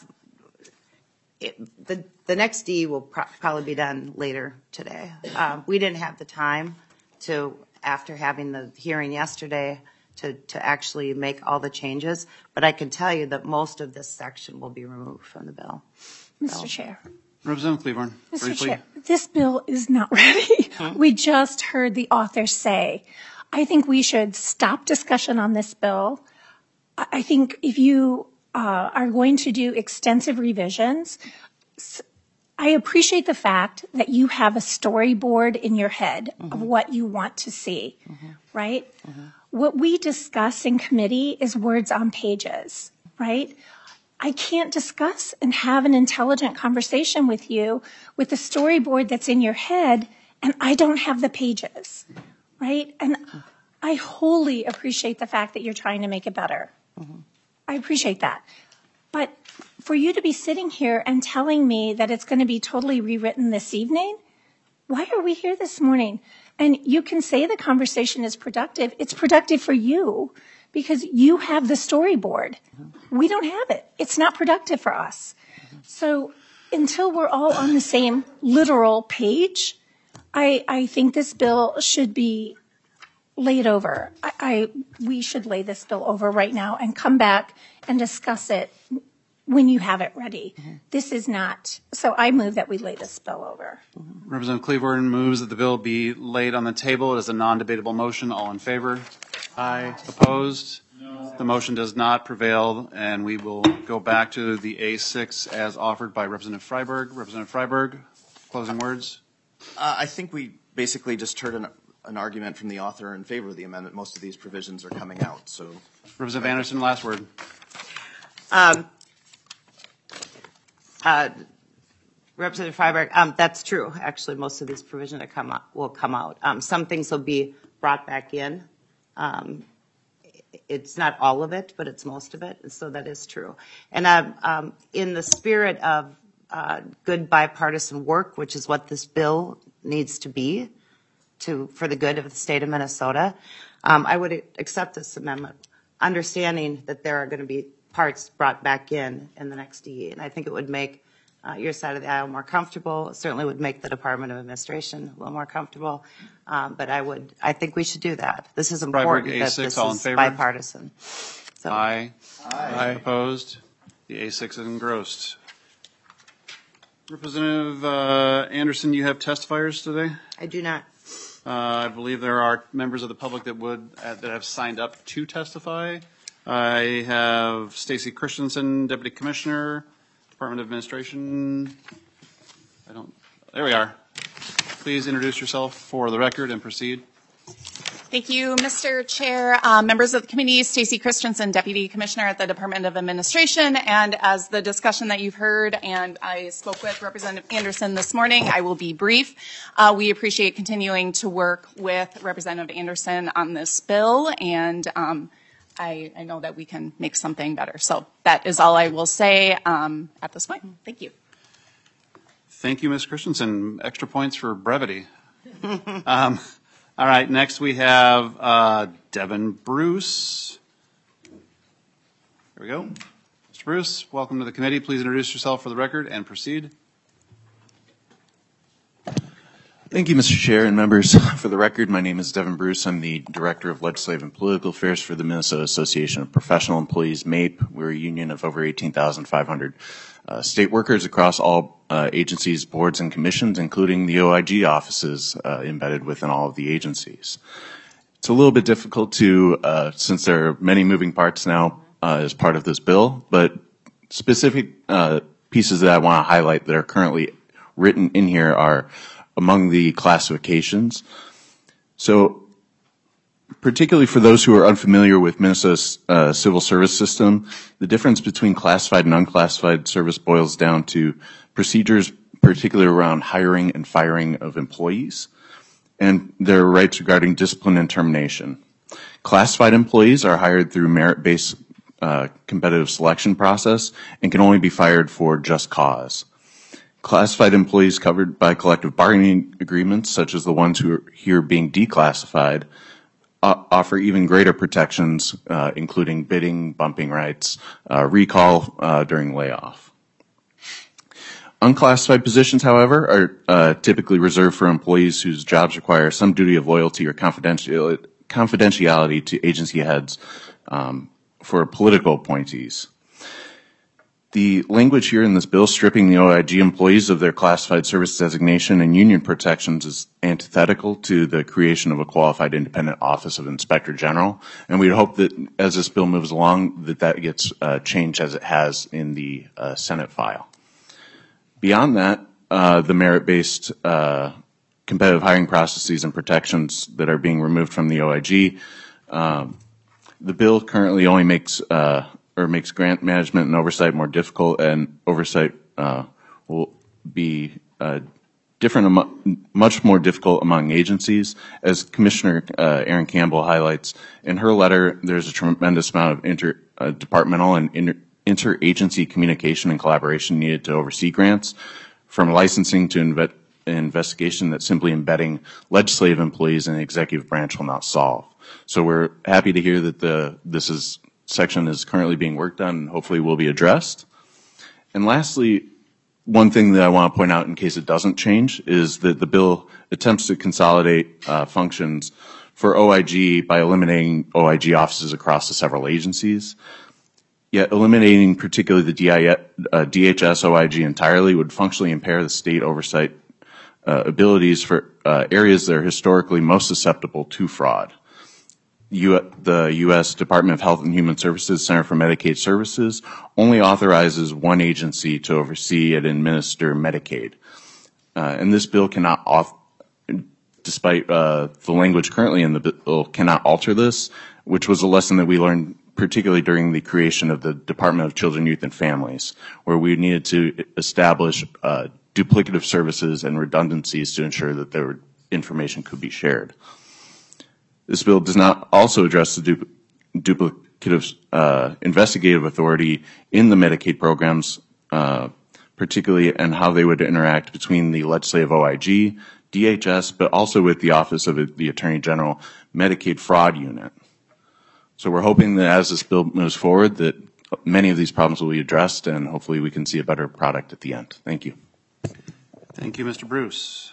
it, the, the next D will pro- probably be done later today. Um, we didn't have the time to, after having the hearing yesterday, to, to actually make all the changes, but I can tell you that most of this section will be removed from the bill. Mister So. Chair. Representative Claiborne, Mister briefly. Chair, this bill is not ready. We just heard the author say, I think we should stop discussion on this bill. I I think if you uh, are going to do extensive revisions, s- I appreciate the fact that you have a storyboard in your head mm-hmm. of what you want to see, mm-hmm. right? Mm-hmm. What we discuss in committee is words on pages, right? I can't discuss and have an intelligent conversation with you with the storyboard that's in your head and I don't have the pages, right? And I wholly appreciate the fact that you're trying to make it better. Mm-hmm. I appreciate that. But for you to be sitting here and telling me that it's going to be totally rewritten this evening, why are we here this morning? And you can say the conversation is productive. It's productive for you because you have the storyboard. We don't have it. It's not productive for us. So until we're all on the same literal page, I, I think this bill should be laid over. I, I we should lay this bill over right now and come back and discuss it when you have it ready. Mm-hmm. This is not, so I move that we lay this bill over. Mm-hmm. Representative Claiborne moves that the bill be laid on the table. It is a non-debatable motion. All in favor? Aye. Opposed? No. The motion does not prevail, and we will go back to the A six as offered by Representative Freiberg. Representative Freiberg, closing words. Uh, I think we basically just heard an, an argument from the author in favor of the amendment. Most of these provisions are coming out. So, Representative Anderson, last word. Um, uh, Representative Freiberg, um, that's true. Actually, most of these provisions that come out, will come out. Um, some things will be brought back in. Um, it's not all of it, but it's most of it. So that is true. And uh, um, in the spirit of uh, good bipartisan work, which is what this bill needs to be to for the good of the state of Minnesota, um, I would accept this amendment, understanding that there are going to be parts brought back in in the next D E. And I think it would make uh, your side of the aisle more comfortable. It certainly would make the Department of Administration a little more comfortable. Um, but I would, I think we should do that. This is important Freiberg, that A six, this all in is favor? bipartisan. So. Aye. Aye. Aye. Opposed? The A six is engrossed. Representative uh, Anderson, you have testifiers today? I do not. Uh, I believe there are members of the public that would uh, that have signed up to testify. I have Stacy Christensen, Deputy Commissioner, Department of Administration. I don't. There we are. Please introduce yourself for the record and proceed. Thank you, Mister Chair, uh, members of the committee. Stacy Christensen, Deputy Commissioner at the Department of Administration. And as the discussion that you've heard, and I spoke with Representative Anderson this morning, I will be brief. Uh, we appreciate continuing to work with Representative Anderson on this bill, and um, I, I know that we can make something better. So that is all I will say um, at this point. Thank you. Thank you, Miz Christensen. Extra points for brevity. um, All right, next we have uh, Devin Bruce. Here we go. Mister Bruce, welcome to the committee. Please introduce yourself for the record and proceed. Thank you, Mister Chair and members. For the record, my name is Devin Bruce. I'm the Director of Legislative and Political Affairs for the Minnesota Association of Professional Employees, MAPE. We're a union of over eighteen thousand five hundred uh, state workers across all uh, agencies, boards, and commissions, including the O I G offices uh, embedded within all of the agencies. It's a little bit difficult to, uh, since there are many moving parts now uh, as part of this bill, but specific uh, pieces that I want to highlight that are currently written in here are among the classifications. So particularly for those who are unfamiliar with Minnesota's uh, civil service system, the difference between classified and unclassified service boils down to procedures, particularly around hiring and firing of employees, and their rights regarding discipline and termination. Classified employees are hired through merit-based uh, competitive selection process and can only be fired for just cause. Classified employees covered by collective bargaining agreements, such as the ones who are here being declassified, uh, offer even greater protections, uh, including bidding, bumping rights, uh, recall uh, during layoff. Unclassified positions, however, are uh, typically reserved for employees whose jobs require some duty of loyalty or confidentiality, confidentiality to agency heads um, for political appointees. The language here in this bill stripping the O I G employees of their classified service designation and union protections is antithetical to the creation of a qualified independent office of Inspector General, and we hope that as this bill moves along that that gets uh, changed as it has in the uh, Senate file. Beyond that, uh, the merit-based uh, competitive hiring processes and protections that are being removed from the O I G, um, the bill currently only makes uh, or makes grant management and oversight more difficult, and oversight uh, will be uh, different, amo- much more difficult among agencies. As Commissioner uh, Erin Campbell highlights in her letter, there's a tremendous amount of interdepartmental uh, and inter- interagency communication and collaboration needed to oversee grants, from licensing to inve- investigation that simply embedding legislative employees in the executive branch will not solve. So we're happy to hear that the this is section is currently being worked on and hopefully will be addressed. And lastly, one thing that I want to point out in case it doesn't change is that the bill attempts to consolidate uh, functions for O I G by eliminating O I G offices across the several agencies. Yet eliminating particularly the D I, uh, D H S O I G entirely would functionally impair the state oversight uh, abilities for uh, areas that are historically most susceptible to fraud. U- the U S Department of Health and Human Services Center for Medicaid Services only authorizes one agency to oversee and administer Medicaid. Uh, and this bill cannot, auth- despite uh, the language currently in the bill, cannot alter this, which was a lesson that we learned particularly during the creation of the Department of Children, Youth, and Families, where we needed to establish uh, duplicative services and redundancies to ensure that their information could be shared. This bill does not also address the du- duplicative uh, investigative authority in the Medicaid programs, uh, particularly and how they would interact between the legislative O I G, D H S, but also with the Office of the Attorney General Medicaid Fraud Unit. So we're hoping that as this bill moves forward that many of these problems will be addressed and hopefully we can see a better product at the end. Thank you. Thank you, Mister Bruce.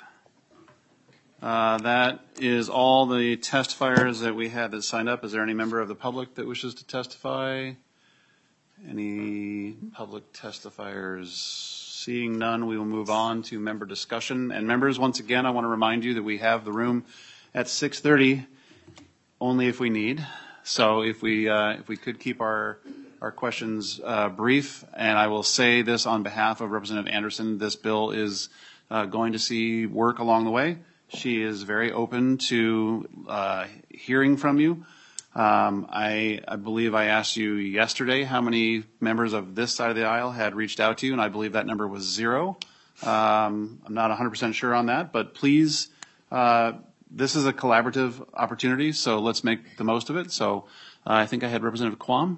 Uh, that is all the testifiers that we had that signed up. Is there any member of the public that wishes to testify? Any public testifiers Seeing none, we will move on to member discussion. And members, once again, I want to remind you that we have the room at six thirty only if we need. So if we uh, if we could keep our our questions uh, brief, and I will say this on behalf of Representative Anderson, this bill is uh, going to see work along the way. She is very open to uh, hearing from you. Um, I, I believe I asked you yesterday how many members of this side of the aisle had reached out to you, and I believe that number was zero. Um, I'm not one hundred percent sure on that, but please, uh, this is a collaborative opportunity, so let's make the most of it. So uh, I think I had Representative Quam.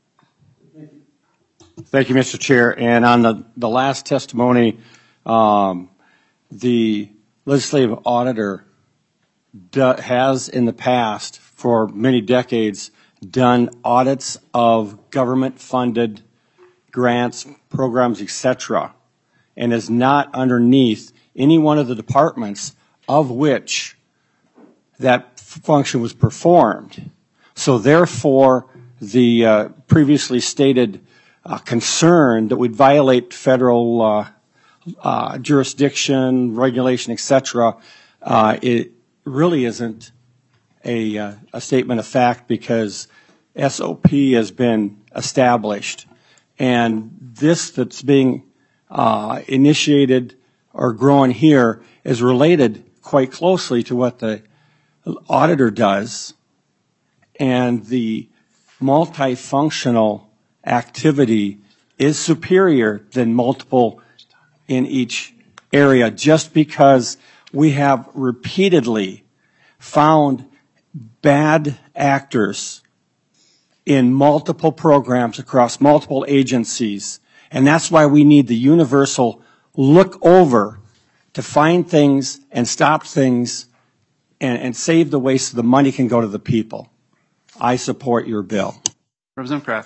Thank you, Mister Chair. And on the, the last testimony, um, the legislative auditor do, has in the past, for many decades, done audits of government-funded grants, programs, et cetera, and is not underneath any one of the departments of which that function was performed. So therefore, the uh, previously stated uh, concern that would violate federal uh, uh, jurisdiction, regulation, et cetera, uh, it really isn't a, uh, a statement of fact, because S O P has been established. And this that's being uh, initiated or growing here is related quite closely to what the auditor does, and the multifunctional activity is superior than multiple in each area, just because we have repeatedly found bad actors in multiple programs across multiple agencies. And that's why we need the universal look over to find things and stop things and, and save the waste so the money can go to the people. I support your bill. Representative Kraft.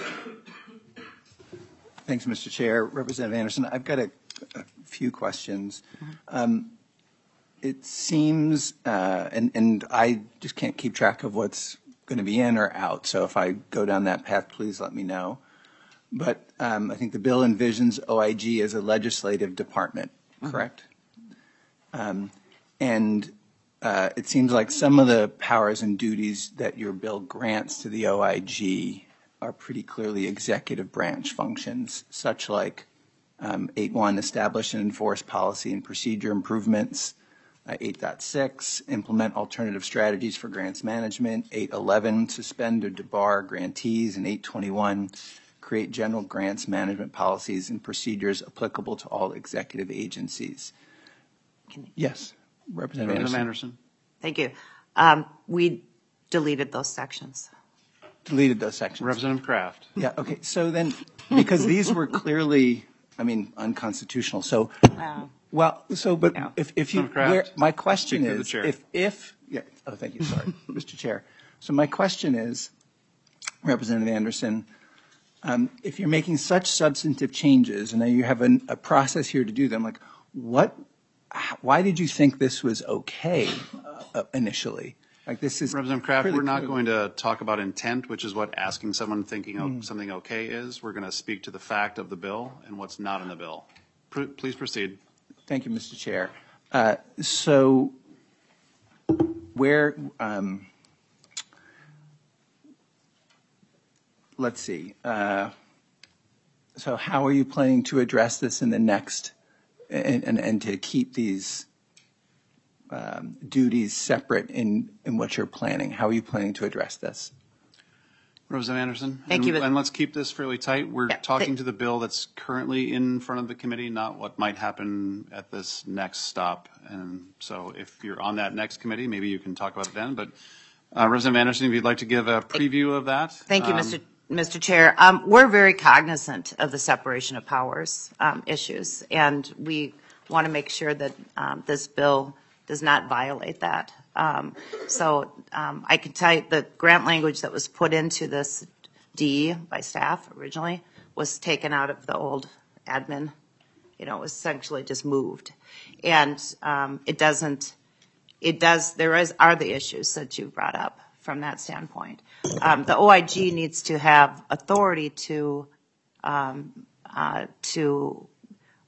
Thanks, Mister Chair. Representative Anderson, I've got a, a few questions. Um, it seems, uh, and, and I just can't keep track of what's going to be in or out, so if I go down that path, please let me know. But um, I think the bill envisions O I G as a legislative department, correct? Mm-hmm. um, and uh, it seems like some of the powers and duties that your bill grants to the O I G are pretty clearly executive branch functions, such like um, eight point one, establish and enforce policy and procedure improvements, uh, eight point six, implement alternative strategies for grants management, eight point eleven, suspend or debar grantees, and eight point twenty-one, create general grants management policies and procedures applicable to all executive agencies. Yes, Representative Anderson. Anderson. Thank you. Um, we deleted those sections. Deleted those sections. Representative Kraft. Yeah, okay. So then, because these were clearly, I mean, unconstitutional. So, Wow. well, so, but Yeah. if, if you, Kraft, where, my question speak to the is, chair. if, if, yeah, oh, thank you, sorry, Mister Chair. So my question is, Representative Anderson, um, if you're making such substantive changes and now you have an, a process here to do them, like what, why did you think this was okay uh, initially? Like this is Representative Kraft, pretty we're not clear. going to talk about intent, which is what asking someone thinking Mm. of something okay is. We're going to speak to the fact of the bill and what's not in the bill. Pr- please proceed. Thank you, Mister Chair. Uh, so where, um, let's see. Uh, so how are you planning to address this in the next, and, and, and to keep these um, duties separate in, in what you're planning? How are you planning to address this? Representative Anderson. Thank and, you. And let's keep this fairly tight. We're Yeah, talking th- to the bill that's currently in front of the committee, not what might happen at this next stop. And so if you're on that next committee, maybe you can talk about it then. But uh, Representative Anderson, if you'd like to give a preview of that. Thank you, um, Mister Mister Chair. Um, we're very cognizant of the separation of powers um, issues, and we want to make sure that um, this bill does not violate that. Um, so um, I can tell you the grant language that was put into this D by staff originally was taken out of the old admin. You know, it was essentially just moved. And um, it doesn't, it does, there is, are the issues that you brought up from that standpoint. Um, the O I G needs to have authority to, um, uh, to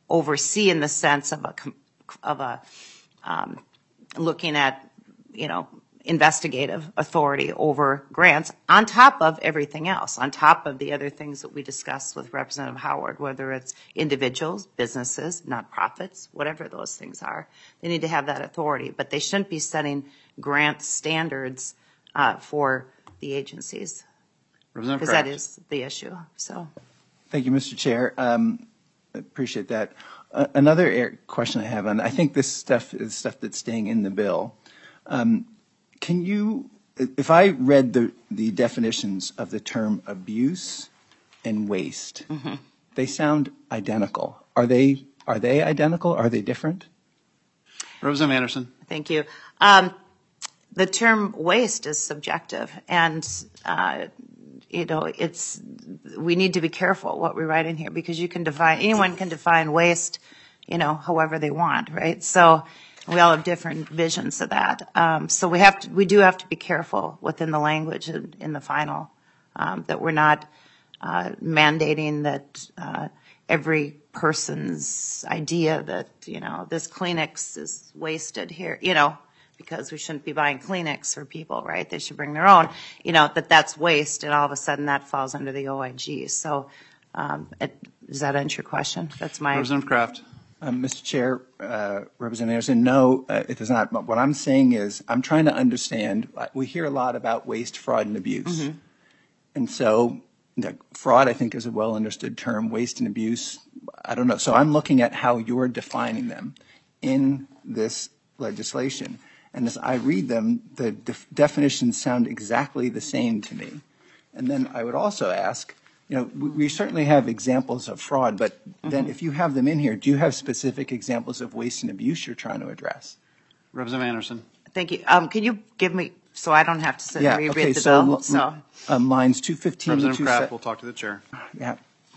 oversee in the sense of a, com- of a, um, looking at, you know, investigative authority over grants on top of everything else, on top of the other things that we discussed with Representative Howard, whether it's individuals, businesses, nonprofits, whatever those things are. They need to have that authority, but they shouldn't be setting grant standards uh, for the agencies, because that is the issue. So, thank you, Mister Chair. Um, appreciate that. Uh, another air- question I have, and I think this stuff is stuff that's staying in the bill. Um, Can you, if I read the, the definitions of the term abuse and waste, mm-hmm. they sound identical. Are they, are they identical? Are they different? Representative Anderson. Thank you. Um, the term waste is subjective, and, uh, you know, it's, we need to be careful what we write in here, because you can define, anyone can define waste, you know, however they want, right? So, we all have different visions of that. Um, so we have to, we do have to be careful within the language in, in the final, um, that we're not uh, mandating that uh, every person's idea that, you know, this Kleenex is wasted here, you know, because we shouldn't be buying Kleenex for people, right? They should bring their own, you know, that that's waste, and all of a sudden that falls under the O I G. So um, it, does that answer your question? That's my... Representative Kraft. Um, Mister Chair, uh, Representative Anderson, no, uh, it does not. What I'm saying is I'm trying to understand. We hear a lot about waste, fraud, and abuse. Mm-hmm. And so the fraud, I think, is a well-understood term. Waste and abuse, I don't know. So I'm looking at how you're defining them in this legislation. And as I read them, the def- definitions sound exactly the same to me. And then I would also ask, you know, we, we certainly have examples of fraud, but then mm-hmm. if you have them in here, do you have specific examples of waste and abuse you're trying to address? Representative Anderson. Thank you. Um, can you give me, so I don't have to sit yeah, and reread okay, the so, bill? So um, lines two fifteen Representative to two Kraft se- will talk to the chair. Yeah.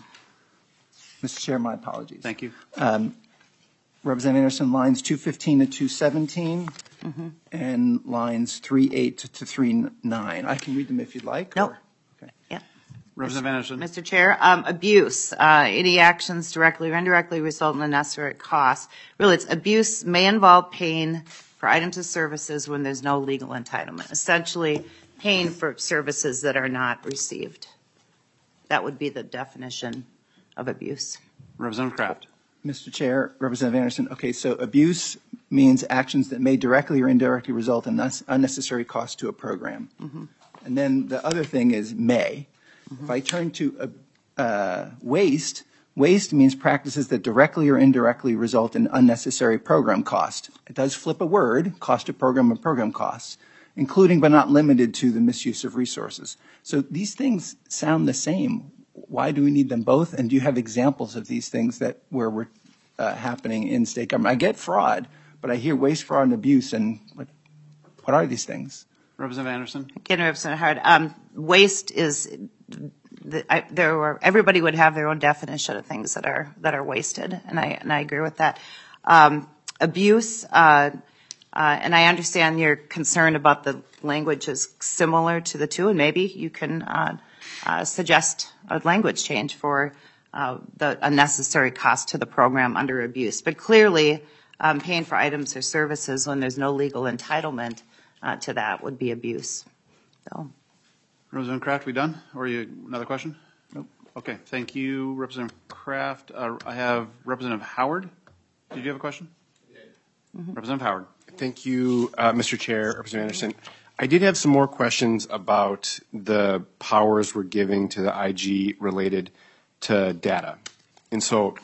Mister Chair, my apologies. Thank you. Um, Representative Anderson, lines two fifteen to two seventeen mm-hmm. and lines three eight to three nine. I can read them if you'd like. No. Or? Okay. Yeah. Representative Anderson. Mister Chair, um, abuse, uh, any actions directly or indirectly result in unnecessary costs. Really, it's abuse may involve paying for items or services when there's no legal entitlement. Essentially, paying for services that are not received. That would be the definition of abuse. Representative Kraft. Mister Chair, Representative Anderson, okay, so abuse means actions that may directly or indirectly result in unnecessary costs to a program. Mm-hmm. And then the other thing is may. Mm-hmm. If I turn to uh, uh, waste, waste means practices that directly or indirectly result in unnecessary program cost. It does flip a word, cost of program and program costs, including but not limited to the misuse of resources. So these things sound the same. Why do we need them both? And do you have examples of these things that where we're uh, happening in state government? I get fraud, but I hear waste, fraud, and abuse, and what, what are these things? Representative Anderson. Again, Representative Howard, um, waste is the, I, there were everybody would have their own definition of things that are that are wasted, and I and I agree with that. Um, abuse, uh, uh, and I understand your concern about the language is similar to the two, and maybe you can uh, uh, suggest a language change for uh, the unnecessary cost to the program under abuse. But clearly, um, paying for items or services when there's no legal entitlement Uh, to that would be abuse. So, Representative Kraft, we done? Or you another question? Nope. Okay, thank you, Representative Kraft. Uh, I have Representative Howard. Did you have a question? Mm-hmm. Representative Howard. Thank you, uh, Mister Chair, Representative Anderson. I did have some more questions about the powers we're giving to the I G related to data. And so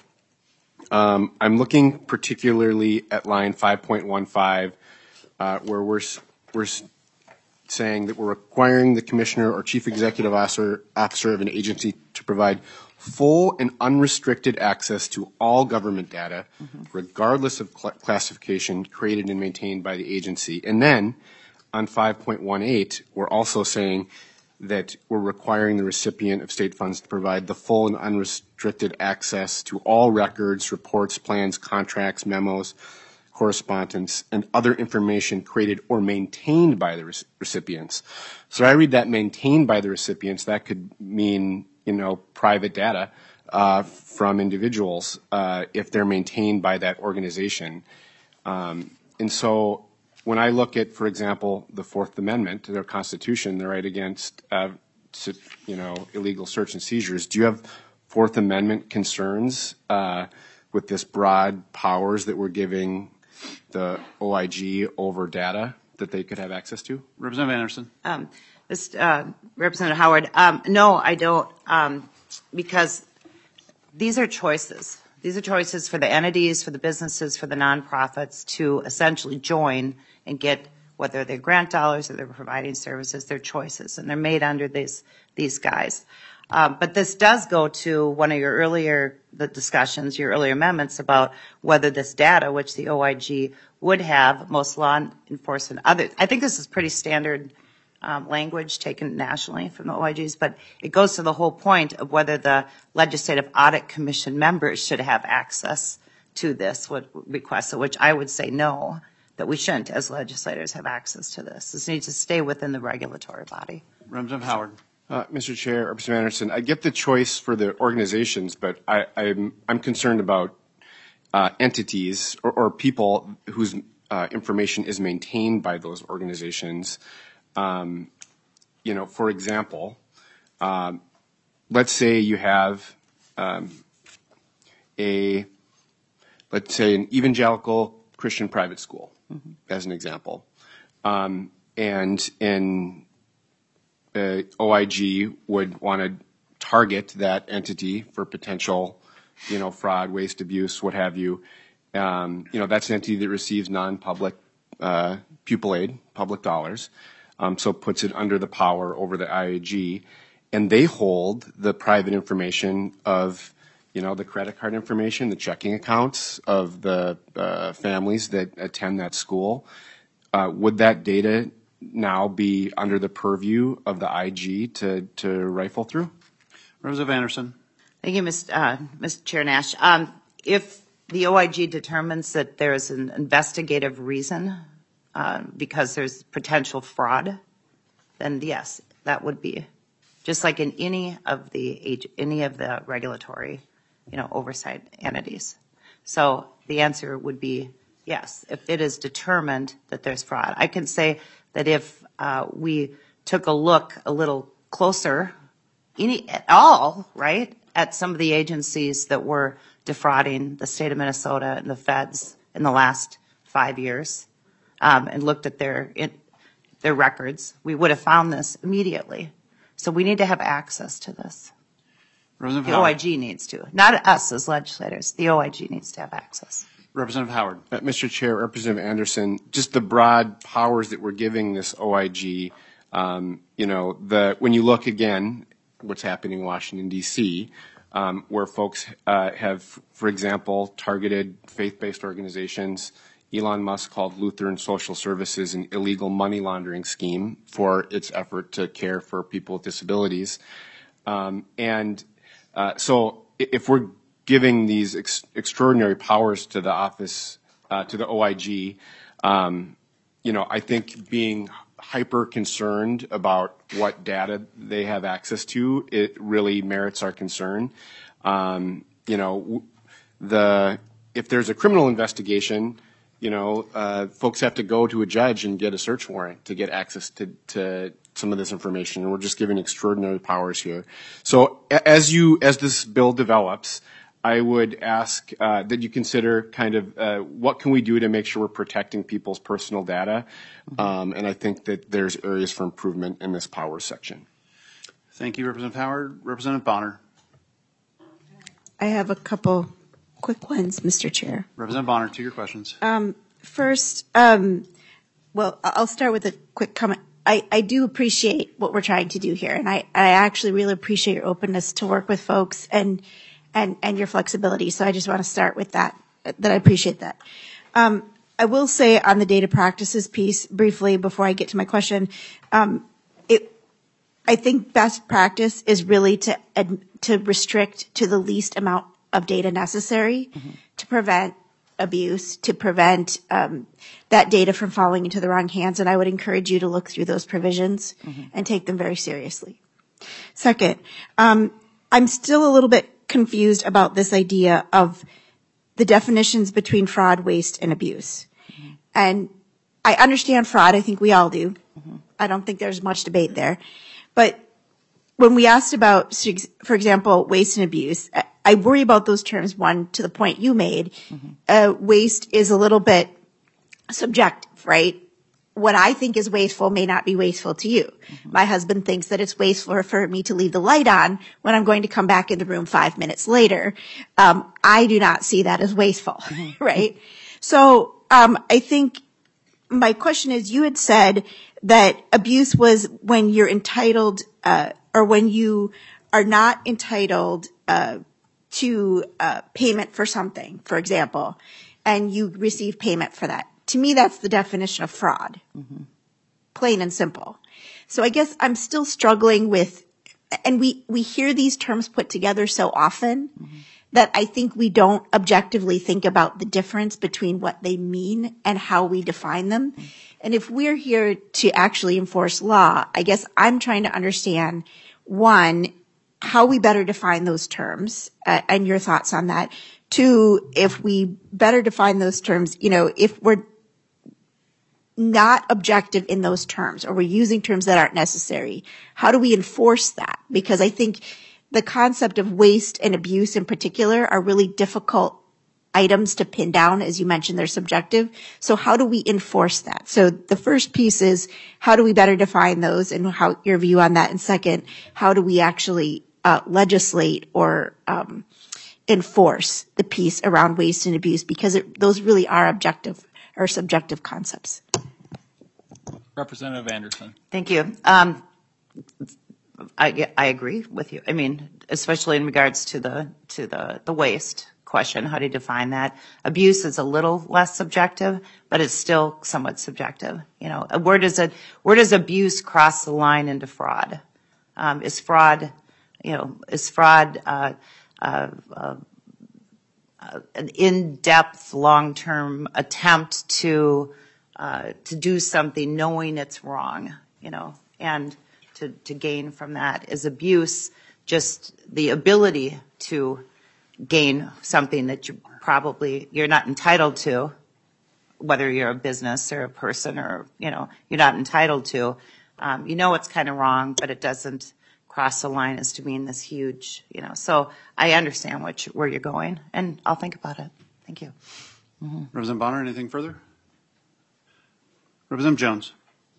um, I'm looking particularly at line five point one five, uh, where we're We're saying that we're requiring the commissioner or chief executive officer, officer of an agency to provide full and unrestricted access to all government data, mm-hmm. regardless of cl- classification created and maintained by the agency. And then on five point one eight, we're also saying that we're requiring the recipient of state funds to provide the full and unrestricted access to all records, reports, plans, contracts, memos, correspondence, and other information created or maintained by the re- recipients. So I read that maintained by the recipients, that could mean, you know, private data. uh, from individuals uh, if they're maintained by that organization. Um, and so when I look at, for example, the Fourth Amendment to their Constitution, the right against uh, you know, illegal search and seizures, do you have Fourth Amendment concerns uh, with this broad powers that we're giving the O I G over data that they could have access to? Representative Anderson. Um, this, uh, Representative Howard, um, no, I don't, um, because these are choices. These are choices for the entities, for the businesses, for the nonprofits to essentially join and get, whether they're grant dollars or they're providing services, they're choices, and they're made under these these guys. Um, but this does go to one of your earlier the discussions, your earlier amendments about whether this data, which the O I G would have, most law enforcement, other. I think this is pretty standard um, language taken nationally from the O I Gs, but it goes to the whole point of whether the Legislative Audit Commission members should have access to this, would request it, which I would say no, that we shouldn't as legislators have access to this. This needs to stay within the regulatory body. Representative Howard. Uh, Mister Chair, Representative Anderson, I get the choice for the organizations, but I, I'm, I'm concerned about uh, entities or, or people whose uh, information is maintained by those organizations. Um, you know, for example, um, let's say you have um, a, let's say an evangelical Christian private school, mm-hmm. as an example, um, and in Uh, O I G would want to target that entity for potential, you know, fraud, waste, abuse, what have you. Um, you know, that's an entity that receives non-public uh, pupil aid, public dollars, um, so puts it under the power over the I A G, and they hold the private information of, you know, the credit card information, the checking accounts of the uh, families that attend that school. Uh, would that data now be under the purview of the I G to, to rifle through? Representative Anderson. Thank you, Mister Uh, Mister Chair Nash. Um, if the O I G determines that there is an investigative reason uh, because there's potential fraud, then yes, that would be just like in any of the any of the regulatory, you know, oversight entities. So the answer would be yes, if it is determined that there's fraud. I can say that if uh, we took a look a little closer, any at all, right, at some of the agencies that were defrauding the state of Minnesota and the feds in the last five years, um, and looked at their it, their records, we would have found this immediately. So we need to have access to this. The O I G needs to, not us as legislators. The O I G needs to have access. Representative Howard. Uh, Mister Chair, Representative Anderson, just the broad powers that we're giving this O I G, um, you know, the when you look again, what's happening in Washington, D C, um, where folks uh, have, for example, targeted faith-based organizations. Elon Musk called Lutheran Social Services an illegal money laundering scheme for its effort to care for people with disabilities. Um, and uh, so if we're giving these ex- extraordinary powers to the office, uh, to the O I G, um, you know, I think being hyper concerned about what data they have access to, it really merits our concern. Um, you know, the if there's a criminal investigation, you know, uh, folks have to go to a judge and get a search warrant to get access to, to some of this information. And we're just giving extraordinary powers here. So as you as this bill develops, I would ask uh, that you consider kind of uh, what can we do to make sure we're protecting people's personal data, um, and I think that there's areas for improvement in this powers section. Thank you, Representative Howard. Representative Bonner. I have a couple quick ones, Mister Chair. Representative Bonner, to your questions. Um, first, um, well, I'll start with a quick comment. I, I do appreciate what we're trying to do here, and I, I actually really appreciate your openness to work with folks and and, and your flexibility. So I just want to start with that, that I appreciate that. Um, I will say on the data practices piece briefly before I get to my question, um, it, I think best practice is really to, to restrict to the least amount of data necessary mm-hmm. to prevent abuse, to prevent um, that data from falling into the wrong hands. And I would encourage you to look through those provisions mm-hmm. and take them very seriously. Second, um, I'm still a little bit confused about this idea of the definitions between fraud, waste, and abuse. Mm-hmm. And I understand fraud. I think we all do. Mm-hmm. I don't think there's much debate there. But when we asked about, for example, waste and abuse, I worry about those terms, one, to the point you made. Mm-hmm. Uh, waste is a little bit subjective, right? What I think is wasteful may not be wasteful to you. Mm-hmm. My husband thinks that it's wasteful for me to leave the light on when I'm going to come back in the room five minutes later. Um, I do not see that as wasteful, mm-hmm. right? So um, I think my question is, you had said that abuse was when you're entitled uh, or when you are not entitled uh, to uh, payment for something, for example, and you receive payment for that. To me, that's the definition of fraud, mm-hmm. plain and simple. So I guess I'm still struggling with, and we, we hear these terms put together so often mm-hmm. that I think we don't objectively think about the difference between what they mean and how we define them. Mm-hmm. And if we're here to actually enforce law, I guess I'm trying to understand, one, how we better define those terms uh, and your thoughts on that. Two, if we better define those terms, you know, if we're not objective in those terms or we're using terms that aren't necessary, how do we enforce that? Because I think the concept of waste and abuse in particular are really difficult items to pin down. As you mentioned, they're subjective. So how do we enforce that? So the first piece is, how do we better define those and how your view on that? And second, how do we actually uh, legislate or um, enforce the piece around waste and abuse? Because it, those really are objective or subjective concepts. Representative Anderson. Thank you. Um, I, I agree with you. I mean, especially in regards to the to the, the waste question, how do you define that? Abuse is a little less subjective, but it's still somewhat subjective. You know, where does it where does abuse cross the line into fraud? Um, is fraud, you know, is fraud uh, uh, uh, uh, an in-depth, long-term attempt to uh, to do something knowing it's wrong, you know, and to, to gain from that? Is abuse just the ability to gain something that you probably, you're not entitled to, whether you're a business or a person or, you know, you're not entitled to? Um, you know it's kind of wrong, but it doesn't cross the line as to mean this huge, you know. So I understand what you, where you're going, and I'll think about it. Thank you. Mm-hmm. Representative Bonner, anything further? Representative Jones.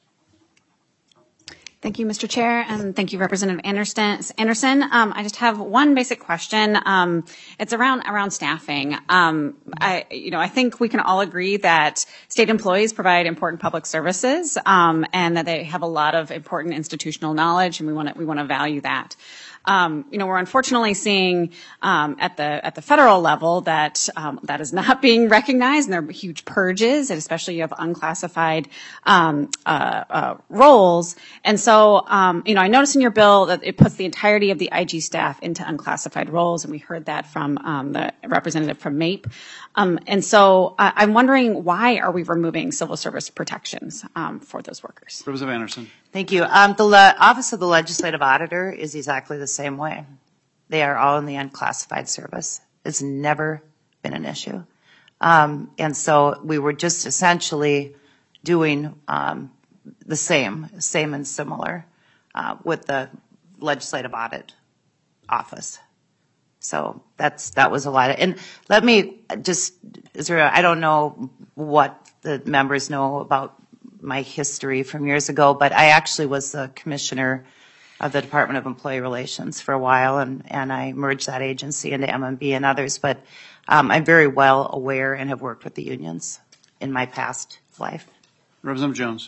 Thank you, Mister Chair, and thank you, Representative Anderson. Anderson, um, I just have one basic question. Um, it's around around staffing. Um, I, you know, I think we can all agree that state employees provide important public services, um, and that they have a lot of important institutional knowledge, and we want to we want to value that. Um, you know, we're unfortunately seeing um, at the at the federal level that um, that is not being recognized, and there are huge purges, and especially you have unclassified um, uh, uh, roles. And so, um, you know, I noticed in your bill that it puts the entirety of the I G staff into unclassified roles, and we heard that from um, the representative from MAPE. Um, and so, uh, I'm wondering, why are we removing civil service protections um, for those workers? Representative Anderson. Thank you. Um, the Le- Office of the Legislative Auditor is exactly the same way. They are all in the unclassified service. It's never been an issue. Um, and so we were just essentially doing um, the same, same and similar uh, with the Legislative Audit Office. So that's that was a lot of, and let me just, is there, I don't know what the members know about my history from years ago, but I actually was the commissioner of the Department of Employee Relations for a while, and, and I merged that agency into M M B and others. But um, I'm very well aware and have worked with the unions in my past life. Representative Jones.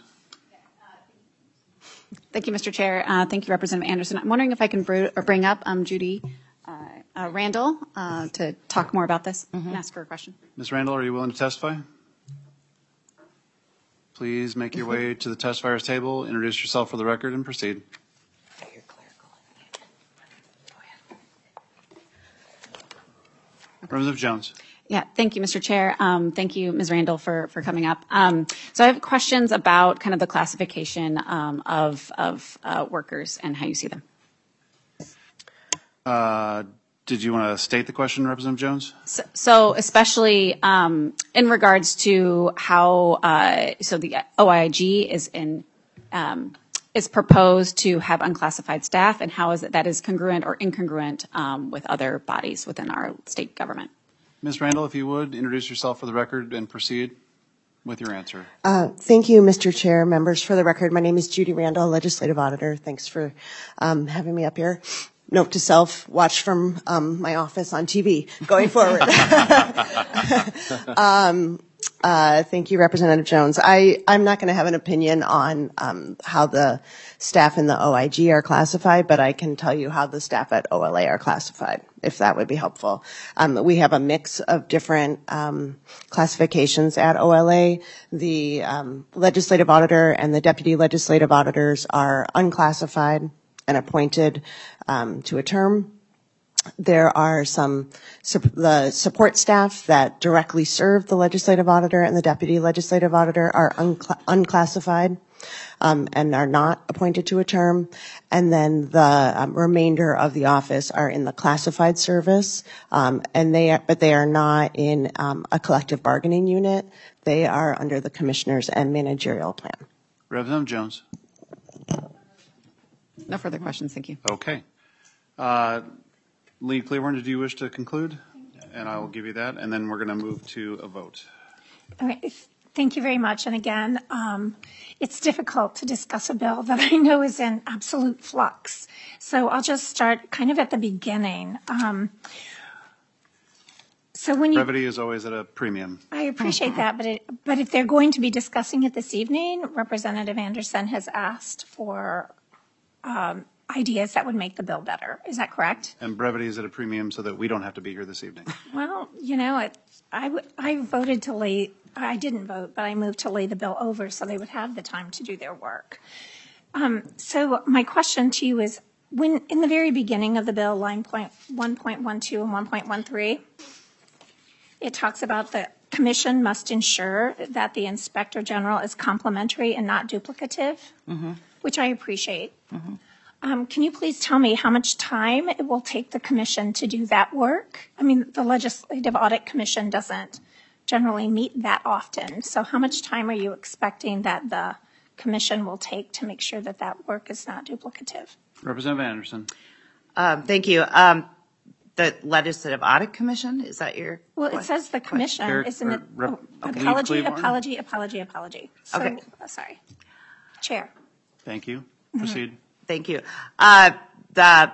Thank you, Mister Chair. Uh, thank you, Representative Anderson. I'm wondering if I can br- bring up um, Judy uh, uh, Randall uh, to talk more about this mm-hmm. and ask her a question. Miz Randall, are you willing to testify? Please make your way to the testifier's table, introduce yourself for the record, and proceed. Representative Jones. Yeah, thank you, Mister Chair. Um, thank you, Miz Randall, for, for coming up. Um, so I have questions about kind of the classification um, of, of uh, workers and how you see them. Uh, Did you want to state the question, Representative Jones? So, so especially um, in regards to how, uh, so the O I G is in, um, is proposed to have unclassified staff, and how is it that is congruent or incongruent um, with other bodies within our state government? Miz Randall, if you would, introduce yourself for the record and proceed with your answer. Uh, thank you, Mister Chair, members. For the record, my name is Judy Randall, Legislative Auditor. Thanks for um, having me up here. Note to self, watch from um, my office on T V going forward. um, uh, thank you, Representative Jones. I, I'm not going to have an opinion on um, how the staff in the O I G are classified, but I can tell you how the staff at O L A are classified, if that would be helpful. Um, we have a mix of different um, classifications at O L A. The um, legislative auditor and the deputy legislative auditors are unclassified and appointed um, to a term. There are some the support staff that directly serve the legislative auditor and the deputy legislative auditor are uncla- unclassified um, and are not appointed to a term. And then the um, remainder of the office are in the classified service, um, and they are, but they are not in um, a collective bargaining unit. They are under the commissioners and managerial plan. Representative Jones. No further questions, thank you. Okay. Uh, Lead Cleburne, did you wish to conclude? And I will give you that, and then we're going to move to a vote. All right. Thank you very much. And again, um, it's difficult to discuss a bill that I know is in absolute flux. So I'll just start kind of at the beginning. Um, so when you Brevity is always at a premium. I appreciate that, but it, but if they're going to be discussing it this evening, Representative Anderson has asked for um, ideas that would make the bill better. Is that correct? And brevity is at a premium so that we don't have to be here this evening. Well, you know, it, I, w- I voted to lay, I didn't vote, but I moved to lay the bill over so they would have the time to do their work. Um, so my question to you is, when in the very beginning of the bill, line point one point one two and one point one three, it talks about the commission must ensure that the inspector general is complementary and not duplicative, mm-hmm. which I appreciate. Mm-hmm. Um, can you please tell me how much time it will take the commission to do that work? I mean, the Legislative Audit Commission doesn't generally meet that often. So how much time are you expecting that the commission will take to make sure that that work is not duplicative? Representative Anderson. Um, thank you. Um, the Legislative Audit Commission, is that your? Well, it what? says the commission, Eric, isn't it? Rep, Oh, apology, apology, apology, apology. So, Okay. oh, sorry. Chair. Thank you. Proceed. Mm-hmm. Thank you. Uh, the,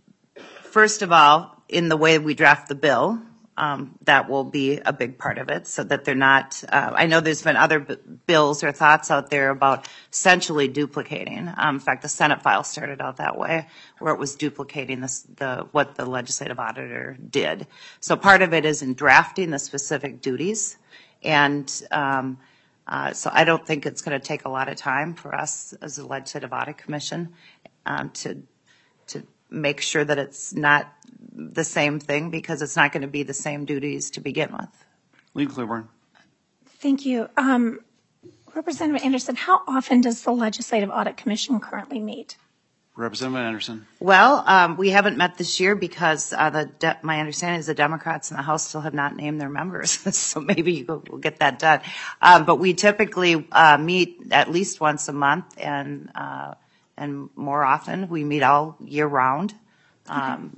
first of all, in the way we draft the bill, um, that will be a big part of it, so that they're not, uh, I know there's been other b- bills or thoughts out there about essentially duplicating. Um, in fact, the Senate file started out that way, where it was duplicating this, the, what the legislative auditor did. So part of it is in drafting the specific duties, and um, uh, so I don't think it's going to take a lot of time for us as a Legislative Audit Commission um, to to make sure that it's not the same thing, because it's not going to be the same duties to begin with. Lead Cleburne. Thank you. Um, Representative Anderson, how often does the Legislative Audit Commission currently meet? Representative Anderson. Well, um, we haven't met this year because uh, the de- my understanding is the Democrats in the House still have not named their members, so maybe you will we'll get that done. Um, but we typically uh, meet at least once a month, and uh, and more often we meet all year round. Um,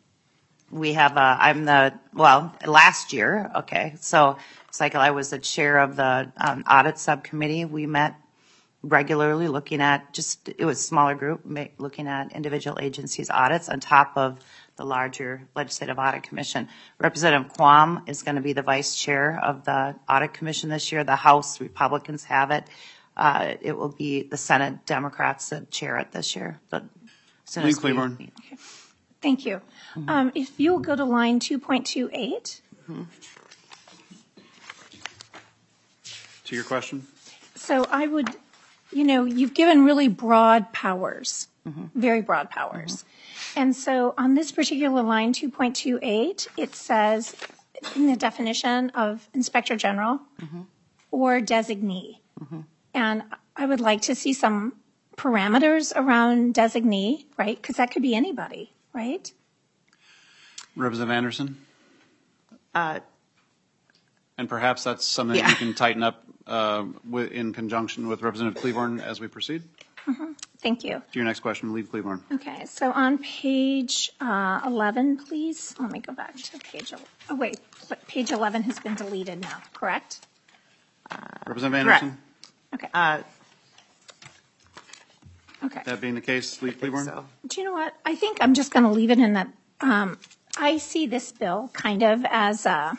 we have a, I'm the, well, last year, okay, so it's like I was the chair of the um, audit subcommittee. We met regularly looking at just, it was a smaller group, ma- looking at individual agencies' audits on top of the larger Legislative Audit Commission. Representative Quam is going to be the vice chair of the Audit Commission this year. The House Republicans have it. Uh, it will be the Senate Democrats that chair it this year. But as soon Lead as we Cleburne. meet. Thank you. Mm-hmm. Um, if you will go to line two point two eight. Mm-hmm. To your question? So I would, you know, you've given really broad powers, mm-hmm. very broad powers. Mm-hmm. And so on this particular line, two point two eight, it says in the definition of Inspector General mm-hmm. or designee. Mm-hmm. And I would like to see some parameters around designee, right? Because that could be anybody, right? Representative Anderson? Uh, And perhaps that's something Yeah. we can tighten up uh, wi- in conjunction with Representative Cleaborn as we proceed. Mhm. Thank you. To your next question, Lead Cleaborn. Okay, so on page uh, eleven, please, let me go back to page, el- oh wait, but page eleven has been deleted now, correct? Representative correct. Anderson? Okay. Uh, Okay. That being the case, Lead Cleaborn? so. Do you know what? I think I'm just going to leave it in that. Um, I see this bill kind of as a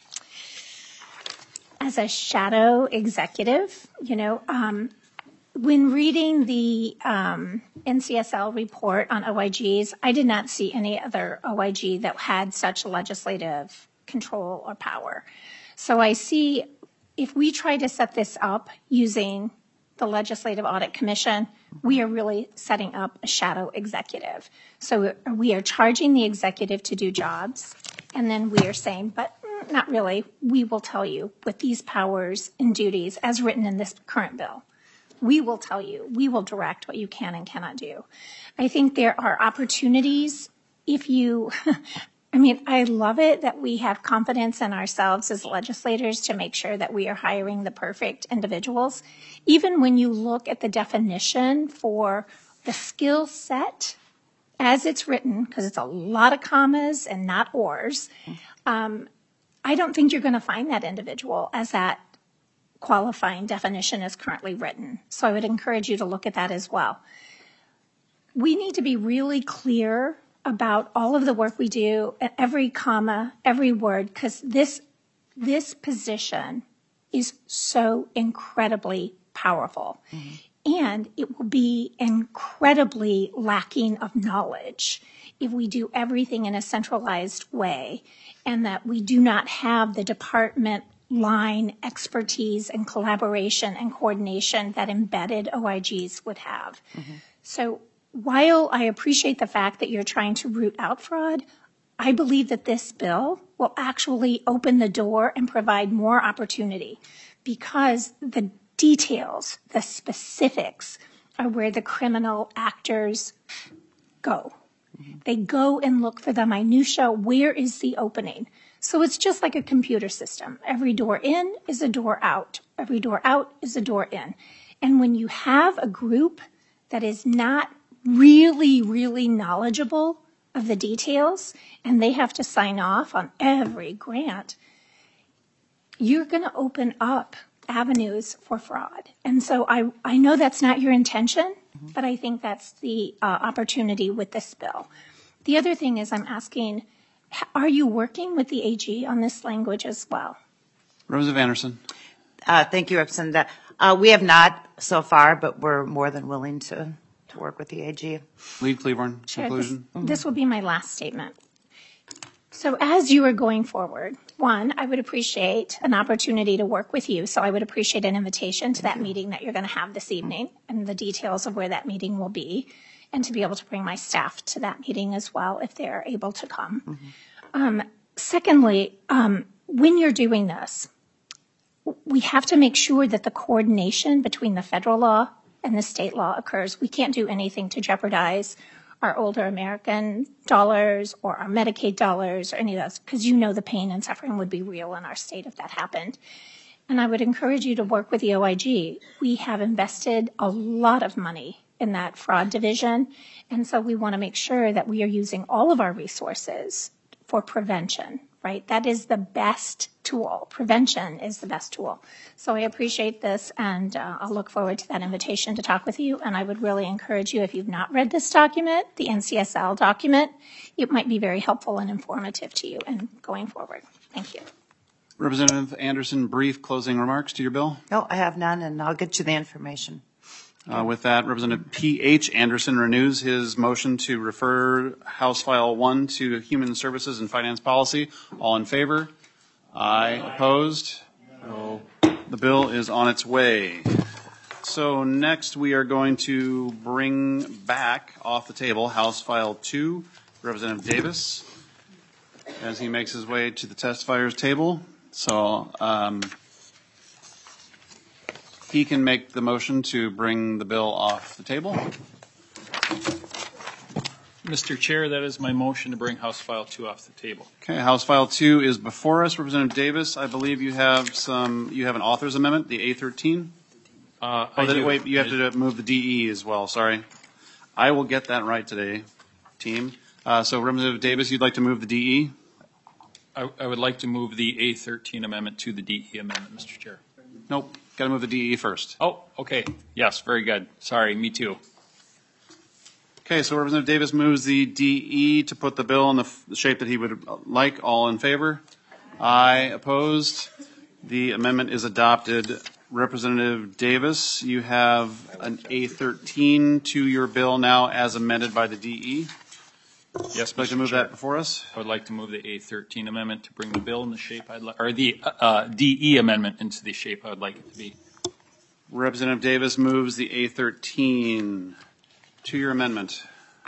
as a shadow executive. You know, um, when reading the um, N C S L report on O I Gs, I did not see any other O I G that had such legislative control or power. So I see if we try to set this up using the Legislative Audit Commission, we are really setting up a shadow executive. So we are charging the executive to do jobs, and then we are saying, but mm, not really. We will tell you with these powers and duties as written in this current bill. We will tell you, we will direct what you can and cannot do. I think there are opportunities if you, I mean, I love it that we have confidence in ourselves as legislators to make sure that we are hiring the perfect individuals. Even when you look at the definition for the skill set as it's written, because it's a lot of commas and not ors, um, I don't think you're going to find that individual as that qualifying definition is currently written. So I would encourage you to look at that as well. We need to be really clear about all of the work we do, every comma, every word, because this this position is so incredibly powerful. Mm-hmm. And it will be incredibly lacking of knowledge if we do everything in a centralized way and that we do not have the department line expertise and collaboration and coordination that embedded O I Gs would have. Mm-hmm. So while I appreciate the fact that you're trying to root out fraud, I believe that this bill will actually open the door and provide more opportunity because the details, the specifics are where the criminal actors go. Mm-hmm. They go and look for the minutia. Where is the opening? So it's just like a computer system. Every door in is a door out. Every door out is a door in. And when you have a group that is not really, really knowledgeable of the details, and they have to sign off on every grant, you're going to open up avenues for fraud. And so I, I know that's not your intention, mm-hmm. but I think that's the uh, opportunity with this bill. The other thing is I'm asking, are you working with the A G on this language as well? Representative Anderson. Uh, thank you, Representative. Uh, we have not so far, but we're more than willing to to work with the A G. Lead Cleaborn, Chair, conclusion. This, this will be my last statement. So as you are going forward, one, I would appreciate an opportunity to work with you. So I would appreciate an invitation to that meeting that you're going to have this evening and the details of where that meeting will be, and to be able to bring my staff to that meeting as well if they're able to come. Mm-hmm. Um, secondly, um, when you're doing this, we have to make sure that the coordination between the federal law and the state law occurs. We can't do anything to jeopardize our older American dollars or our Medicaid dollars or any of those, because you know the pain and suffering would be real in our state if that happened. And I would encourage you to work with the O I G. We have invested a lot of money in that fraud division, and so we want to make sure that we are using all of our resources for prevention, right? That is the best tool. Prevention is the best tool. So I appreciate this, and uh, I'll look forward to that invitation to talk with you. And I would really encourage you, if you've not read this document, the N C S L document, it might be very helpful and informative to you in going forward. Thank you. Representative Anderson, brief closing remarks to your bill. No, I have none, and I'll get you the information. Uh, with that, Representative P H Anderson renews his motion to refer House File one to Human Services and Finance Policy. All in favor? Aye. Opposed? No. The bill is on its way. So next we are going to bring back off the table House File two, Representative Davis, as he makes his way to the testifier's table. So um, he can make the motion to bring the bill off the table. Mister Chair, that is my motion to bring House File two off the table. Okay, House File two is before us. Representative Davis, I believe you have some, you have an author's amendment, the A thirteen? Uh, Oh, I then, do. wait, you have to move the D E as well, sorry. I will get that right today, team. Uh, so Representative Davis, you'd like to move the D E? I, I would like to move the A thirteen amendment to the D E amendment, Mister Chair. Nope, got to move the D E first. Oh, okay. Yes, very good. Sorry, me too. Okay, so Representative Davis moves the D E to put the bill in the, f- the shape that he would like. All in favor? Aye. Opposed? The amendment is adopted. Representative Davis, you have an A thirteen to your bill now as amended by the D E. Yes, Would you like to move that before us? I would like to move the A thirteen amendment to bring the bill in the shape I'd like, or the uh, D E amendment into the shape I would like it to be. Representative Davis moves the A thirteen to your amendment.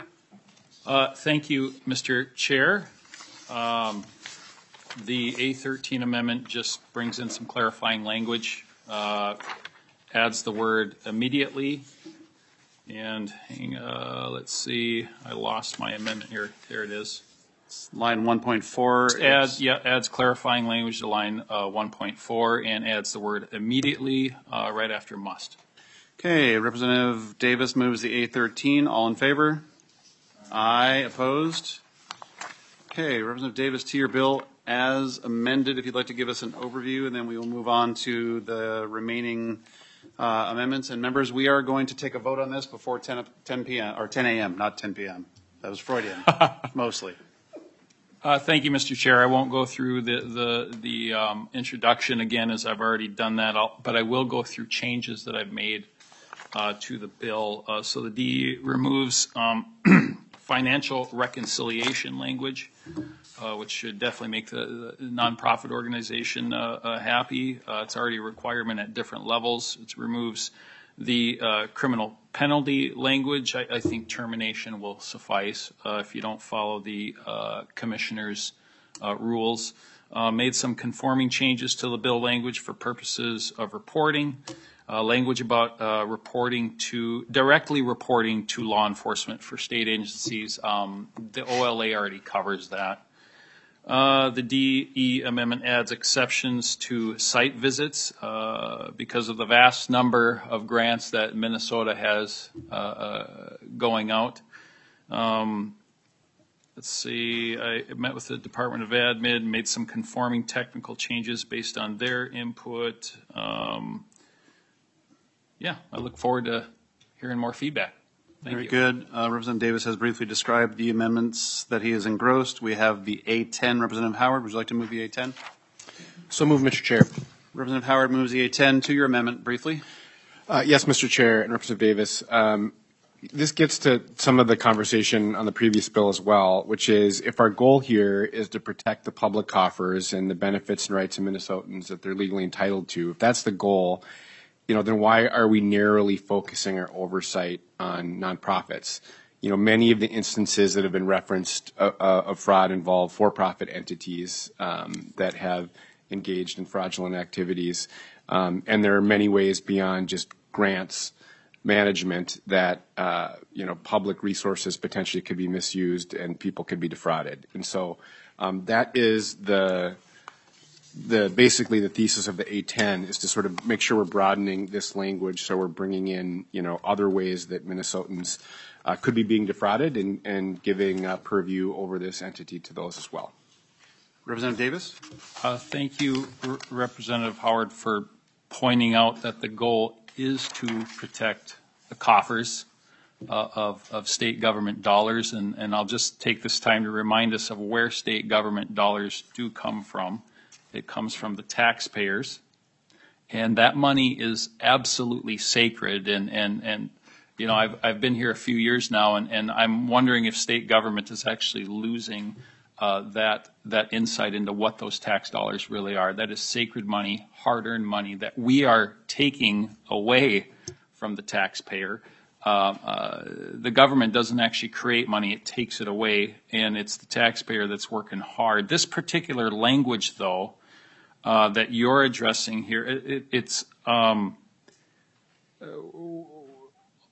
Uh, thank you, Mister Chair. Um, the A thirteen amendment just brings in some clarifying language, uh, adds the word immediately, and hang, uh, let's see, I lost my amendment here. There it is. Line one point four. Add, yeah, adds clarifying language to line uh, one point four and adds the word immediately uh, right after must. Okay, Representative Davis moves the A thirteen. All in favor? Aye. Opposed? Okay, Representative Davis, to your bill as amended, if you'd like to give us an overview, and then we will move on to the remaining uh, amendments. And members, we are going to take a vote on this before ten, ten p.m. or ten a.m., not ten p.m. That was Freudian, mostly. Uh, thank you, Mister Chair. I won't go through the the, the um, introduction again, as I've already done that, I'll, but I will go through changes that I've made uh, to the bill. Uh, so the D E removes um, financial reconciliation language, uh, which should definitely make the, the nonprofit organization uh, uh, happy. Uh, it's already a requirement at different levels. It removes the uh, criminal penalty language. I, I think termination will suffice uh, if you don't follow the uh, commissioner's uh, rules. Uh, made some conforming changes to the bill language for purposes of reporting. Uh, language about uh, reporting to, directly reporting to law enforcement for state agencies. Um, the O L A already covers that. Uh, the D E amendment adds exceptions to site visits uh, because of the vast number of grants that Minnesota has uh, uh, going out. Um, let's see, I met with the Department of Admin, made some conforming technical changes based on their input. Um, yeah, I look forward to hearing more feedback. Thank Very you. good. Uh, Representative Davis has briefly described the amendments that he has engrossed. We have the A ten. Representative Howard, would you like to move the A ten? So move, Mister Chair. Representative Howard moves the A ten to your amendment briefly. Uh, yes, Mister Chair and Representative Davis. Um, this gets to some of the conversation on the previous bill as well, which is if our goal here is to protect the public coffers and the benefits and rights of Minnesotans that they're legally entitled to, if that's the goal, you know, then why are we narrowly focusing our oversight on nonprofits? You know, many of the instances that have been referenced uh, uh, of fraud involve for-profit entities um, that have engaged in fraudulent activities. Um, and there are many ways beyond just grants management that, uh, you know, public resources potentially could be misused and people could be defrauded. And so um, that is the the basically the thesis of the A ten is to sort of make sure we're broadening this language so we're bringing in, you know, other ways that Minnesotans uh, could be being defrauded and, and giving uh, purview over this entity to those as well. Representative Davis? Uh, thank you, R- Representative Howard, for pointing out that the goal is to protect the coffers uh, of, of state government dollars. And, and I'll just take this time to remind us of where state government dollars do come from. It comes from the taxpayers, and that money is absolutely sacred. And, and, and you know, I've, I've been here a few years now, and, and I'm wondering if state government is actually losing uh, that, that insight into what those tax dollars really are. That is sacred money, hard-earned money that we are taking away from the taxpayer. Uh, uh, the government doesn't actually create money, it takes it away, and it's the taxpayer that's working hard. This particular language, though, Uh, that you're addressing here, it, it, it's um,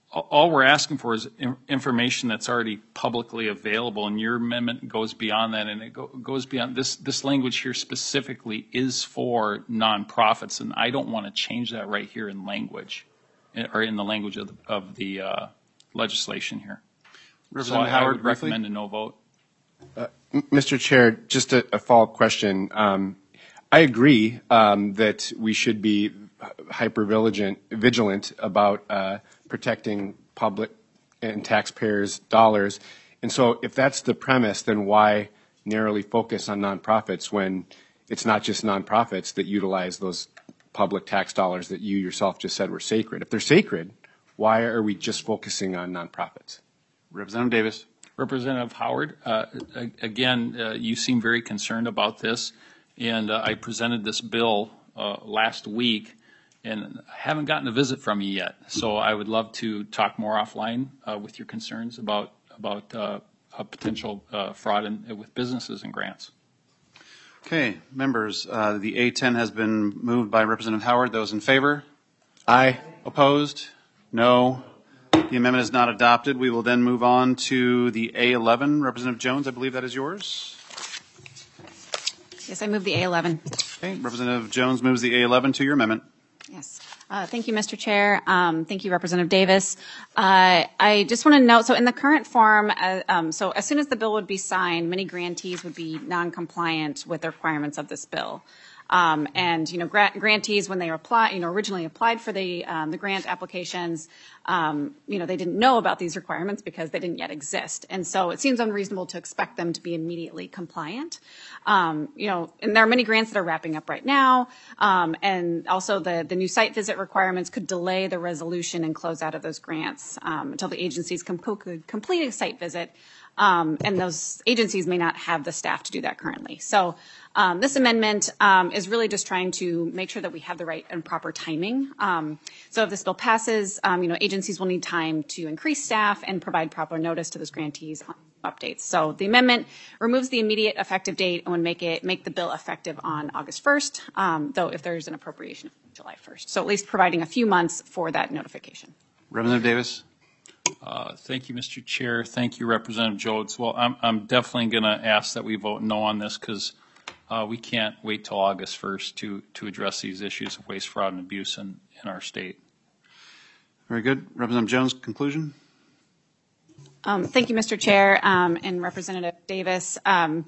all we're asking for is information that's already publicly available, and your amendment goes beyond that, and it go, goes beyond this. This language here specifically is for nonprofits, and I don't want to change that right here in language, or in the language of the, of the uh, legislation here. So I, I would recommend a no vote. Uh, Mister Chair, just a, a follow-up question. Um, I agree um, that we should be hyper vigilant, vigilant about uh, protecting public and taxpayers' dollars. And so if that's the premise, then why narrowly focus on nonprofits when it's not just nonprofits that utilize those public tax dollars that you yourself just said were sacred? If they're sacred, why are we just focusing on nonprofits? Representative Davis. Representative Howard, uh, again, uh, you seem very concerned about this, and uh, I presented this bill uh, last week, and I haven't gotten a visit from you yet. So I would love to talk more offline uh, with your concerns about about uh, a potential uh, fraud in, with businesses and grants. Okay, members, uh, the A ten has been moved by Representative Howard. Those in favor? Aye. Opposed? No. The amendment is not adopted. We will then move on to the A eleven. Representative Jones, I believe that is yours. Yes, I move the A eleven. Okay, Representative Jones moves the A eleven to your amendment. Yes. Uh, thank you, Mister Chair. Um, thank you, Representative Davis. Uh, I just want to note, so in the current form, uh, um, so as soon as the bill would be signed, many grantees would be non-compliant with the requirements of this bill. Um, and, you know, gra- grantees, when they apply, you know, originally applied for the, um, the grant applications, um, you know, they didn't know about these requirements because they didn't yet exist. And so it seems unreasonable to expect them to be immediately compliant. Um, you know, and there are many grants that are wrapping up right now. Um, and also the, the new site visit requirements could delay the resolution and close out of those grants, um, until the agencies com- could complete a site visit. Um, and those agencies may not have the staff to do that currently. So um, this amendment um, is really just trying to make sure that we have the right and proper timing. Um, so if this bill passes, um, you know, agencies will need time to increase staff and provide proper notice to those grantees on updates. So the amendment removes the immediate effective date and would make it make the bill effective on August first, um, though if there's an appropriation, July first. So at least providing a few months for that notification. Representative Davis. Uh, thank you, Mister Chair. Thank you, Representative Jones. Well, I'm, I'm definitely going to ask that we vote no on this because uh, we can't wait till August first to, to address these issues of waste, fraud, and abuse in, in our state. Very good. Representative Jones, conclusion? Um, thank you, Mister Chair, um, and Representative Davis. Um,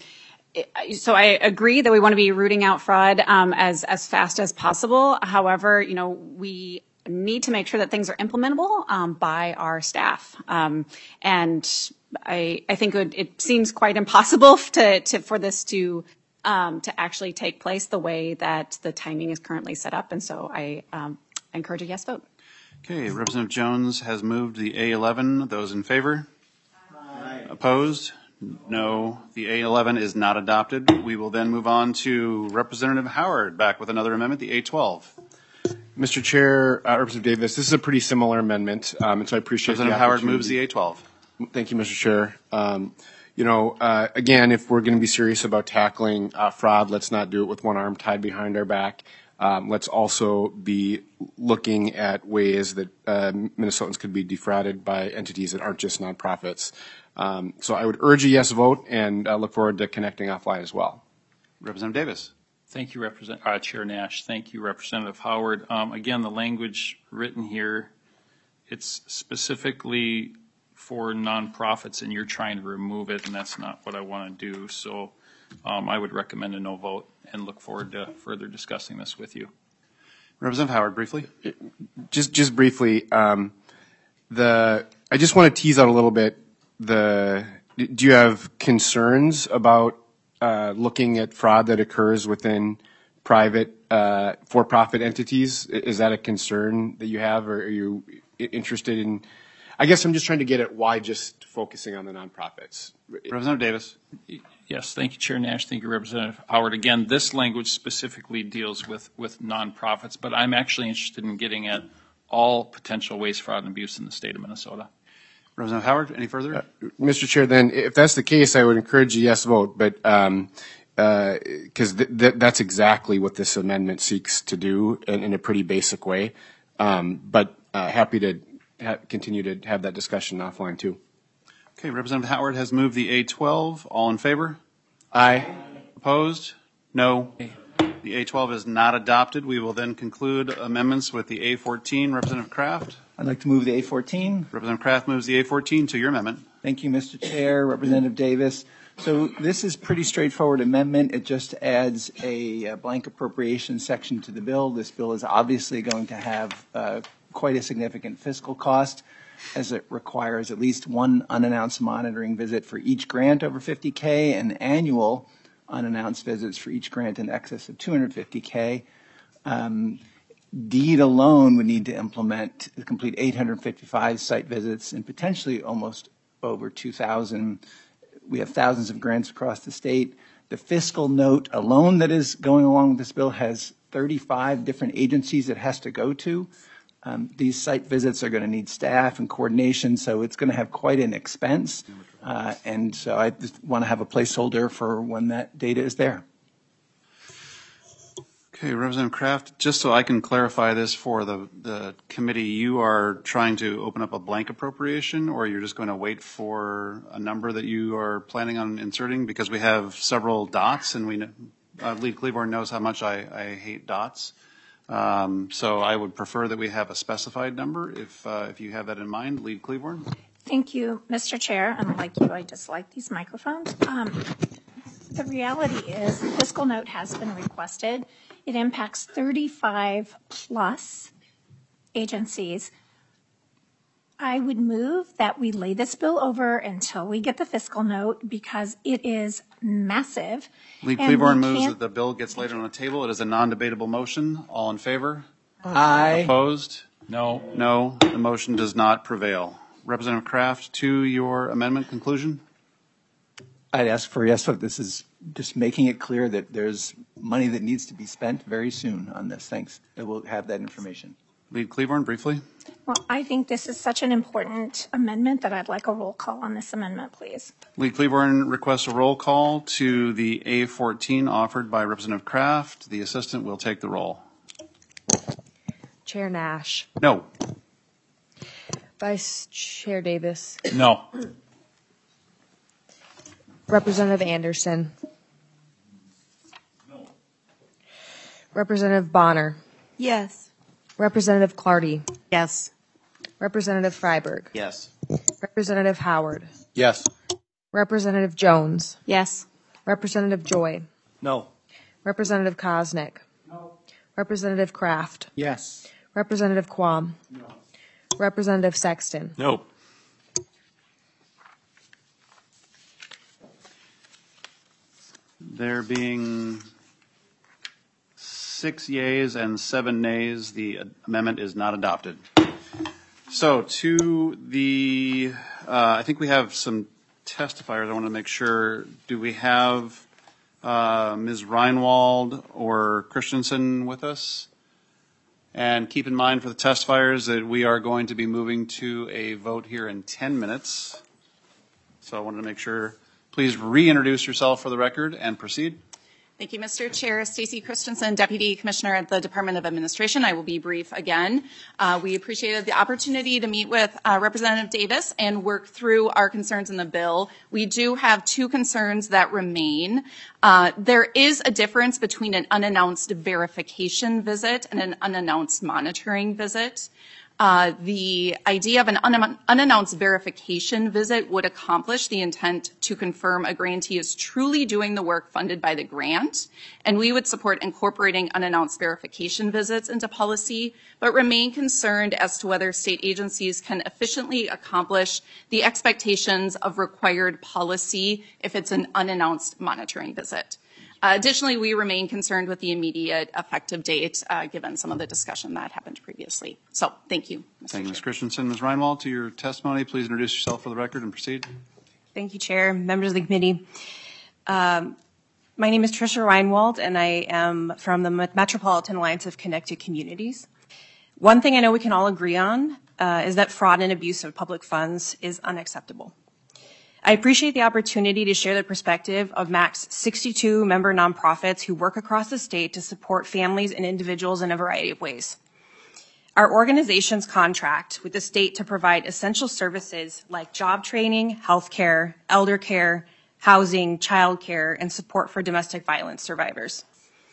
So I agree that we want to be rooting out fraud um, as as fast as possible. However, you know, we need to make sure that things are implementable um, by our staff. Um, and I, I think it, would, it seems quite impossible to, to for this to um, to actually take place the way that the timing is currently set up. And so I um, encourage a yes vote. Okay, Representative Jones has moved the A eleven. Those in favor? Aye. Opposed? No. The A eleven is not adopted. We will then move on to Representative Howard, back with another amendment, the A twelve. Mister Chair, uh, Representative Davis, this is a pretty similar amendment, um, and so I appreciate Representative the Howard moves the A twelve. Thank you, Mister Chair. Um, you know, uh, again, if we're going to be serious about tackling uh, fraud, let's not do it with one arm tied behind our back. Um, let's also be looking at ways that uh, Minnesotans could be defrauded by entities that aren't just nonprofits. Um, so I would urge a yes vote and uh, look forward to connecting offline as well. Representative Davis. Thank you, Representative uh, Chair Nash. Thank you, Representative Howard. Um, again, the language written here, it's specifically for nonprofits, and you're trying to remove it, and that's not what I want to do. So um, I would recommend a no vote and look forward to further discussing this with you. Representative Howard, briefly. Just, just briefly, um, the I just want to tease out a little bit. The do you have concerns about uh, looking at fraud that occurs within private uh, for-profit entities? Is that a concern that you have, or are you interested in? I guess I'm just trying to get at why just focusing on the nonprofits. Representative Davis. Yes, thank you, Chair Nash. Thank you, Representative Howard. Again, this language specifically deals with, with nonprofits, but I'm actually interested in getting at all potential waste, fraud, and abuse in the state of Minnesota. Representative Howard, any further? Uh, Mister Chair, then, if that's the case, I would encourage a yes vote, but um, uh, because th- th- that's exactly what this amendment seeks to do in, in a pretty basic way. Um, but uh, happy to ha- continue to have that discussion offline too. Okay, Representative Howard has moved the A twelve. All in favor? Aye. Opposed? No. The A twelve is not adopted. We will then conclude amendments with the A fourteen. Representative Kraft? I'd like to move the A fourteen. Representative Kraft moves the A fourteen to your amendment. Thank you, Mister Chair, Representative Davis. So this is pretty straightforward amendment. It just adds a, a blank appropriation section to the bill. This bill is obviously going to have uh, quite a significant fiscal cost, as it requires at least one unannounced monitoring visit for each grant over fifty K and annual unannounced visits for each grant in excess of two hundred fifty K. Um, DEED alone would need to implement, complete eight hundred fifty-five site visits and potentially almost over two thousand. We have thousands of grants across the state. The fiscal note alone that is going along with this bill has thirty-five different agencies it has to go to. Um, these site visits are going to need staff and coordination, so it's going to have quite an expense. Uh, and so I just want to have a placeholder for when that data is there. Okay, Representative Kraft, just so I can clarify this for the, the committee, you are trying to open up a blank appropriation, or you're just going to wait for a number that you are planning on inserting? Because we have several dots, and we know, uh, Lead Cleaborn knows how much I, I hate dots. Um, so I would prefer that we have a specified number if, uh, if you have that in mind. Lead Cleaborn? Thank you, Mister Chair. And like you, I dislike these microphones. Um, the reality is the fiscal note has been requested. It impacts thirty-five plus agencies. I would move that we lay this bill over until we get the fiscal note because it is massive. Lead and Cleaborn we moves can't- that the bill gets laid on the table. It is a non-debatable motion. All in favor? Aye. Opposed? No. No. The motion does not prevail. Representative Kraft, to your amendment conclusion? I'd ask for a yes vote. This is just making it clear that there's money that needs to be spent very soon on this. Thanks. I will have that information. Lead Cleaborn, briefly. Well, I think this is such an important amendment that I'd like a roll call on this amendment, please. Lead Cleaborn requests a roll call to the A fourteen offered by Representative Kraft. The assistant will take the roll. Chair Nash. No. Vice Chair Davis. No. Representative Anderson. No. Representative Bonner. Yes. Representative Clardy. Yes. Representative Freiberg. Yes. Representative Howard. Yes. Representative Jones. Yes. Representative Joy. No. Representative Kosnick. No. Representative Kraft. Yes. Representative Quam. No. Representative Sexton. No. There being six yeas and seven nays, the amendment is not adopted. So to the, uh, I think we have some testifiers. I want to make sure, do we have uh, Miz Reinwald or Christensen with us? And keep in mind for the testifiers that we are going to be moving to a vote here in ten minutes. So I wanted to make sure, please reintroduce yourself for the record and proceed. Thank you, Mister Chair. Stacey Christensen, Deputy Commissioner at the Department of Administration. I will be brief again. Uh, we appreciated the opportunity to meet with uh, Representative Davis and work through our concerns in the bill. We do have two concerns that remain. Uh, there is a difference between an unannounced verification visit and an unannounced monitoring visit. Uh, the idea of an un- unannounced verification visit would accomplish the intent to confirm a grantee is truly doing the work funded by the grant, and we would support incorporating unannounced verification visits into policy, but remain concerned as to whether state agencies can efficiently accomplish the expectations of required policy if it's an unannounced monitoring visit. Uh, additionally, we remain concerned with the immediate effective date, uh, given some of the discussion that happened previously. So, thank you, Mister Thank you, Chair. Miz Christensen. Miz Reinwald, to your testimony, please introduce yourself for the record and proceed. Thank you, Chair, members of the committee. Um, my name is Tricia Reinwald, and I am from the Metropolitan Alliance of Connected Communities. One thing I know we can all agree on uh, is that fraud and abuse of public funds is unacceptable. I appreciate the opportunity to share the perspective of M A C's sixty-two member nonprofits who work across the state to support families and individuals in a variety of ways. Our organizations contract with the state to provide essential services like job training, health care, elder care, housing, child care, and support for domestic violence survivors.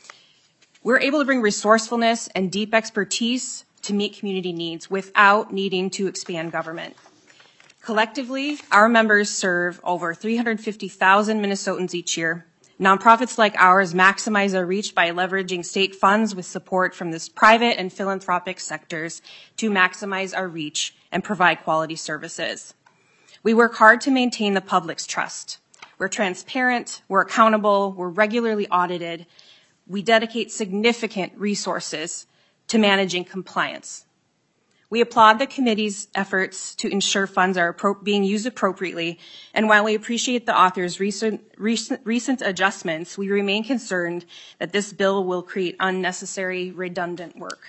We're able to bring resourcefulness and deep expertise to meet community needs without needing to expand government. Collectively, our members serve over three hundred fifty thousand Minnesotans each year. Nonprofits like ours maximize our reach by leveraging state funds with support from this private and philanthropic sectors to maximize our reach and provide quality services. We work hard to maintain the public's trust. We're transparent, we're accountable, we're regularly audited. We dedicate significant resources to managing compliance. We applaud the committee's efforts to ensure funds are appro- being used appropriately, and while we appreciate the author's recent, recent, recent adjustments, we remain concerned that this bill will create unnecessary, redundant work.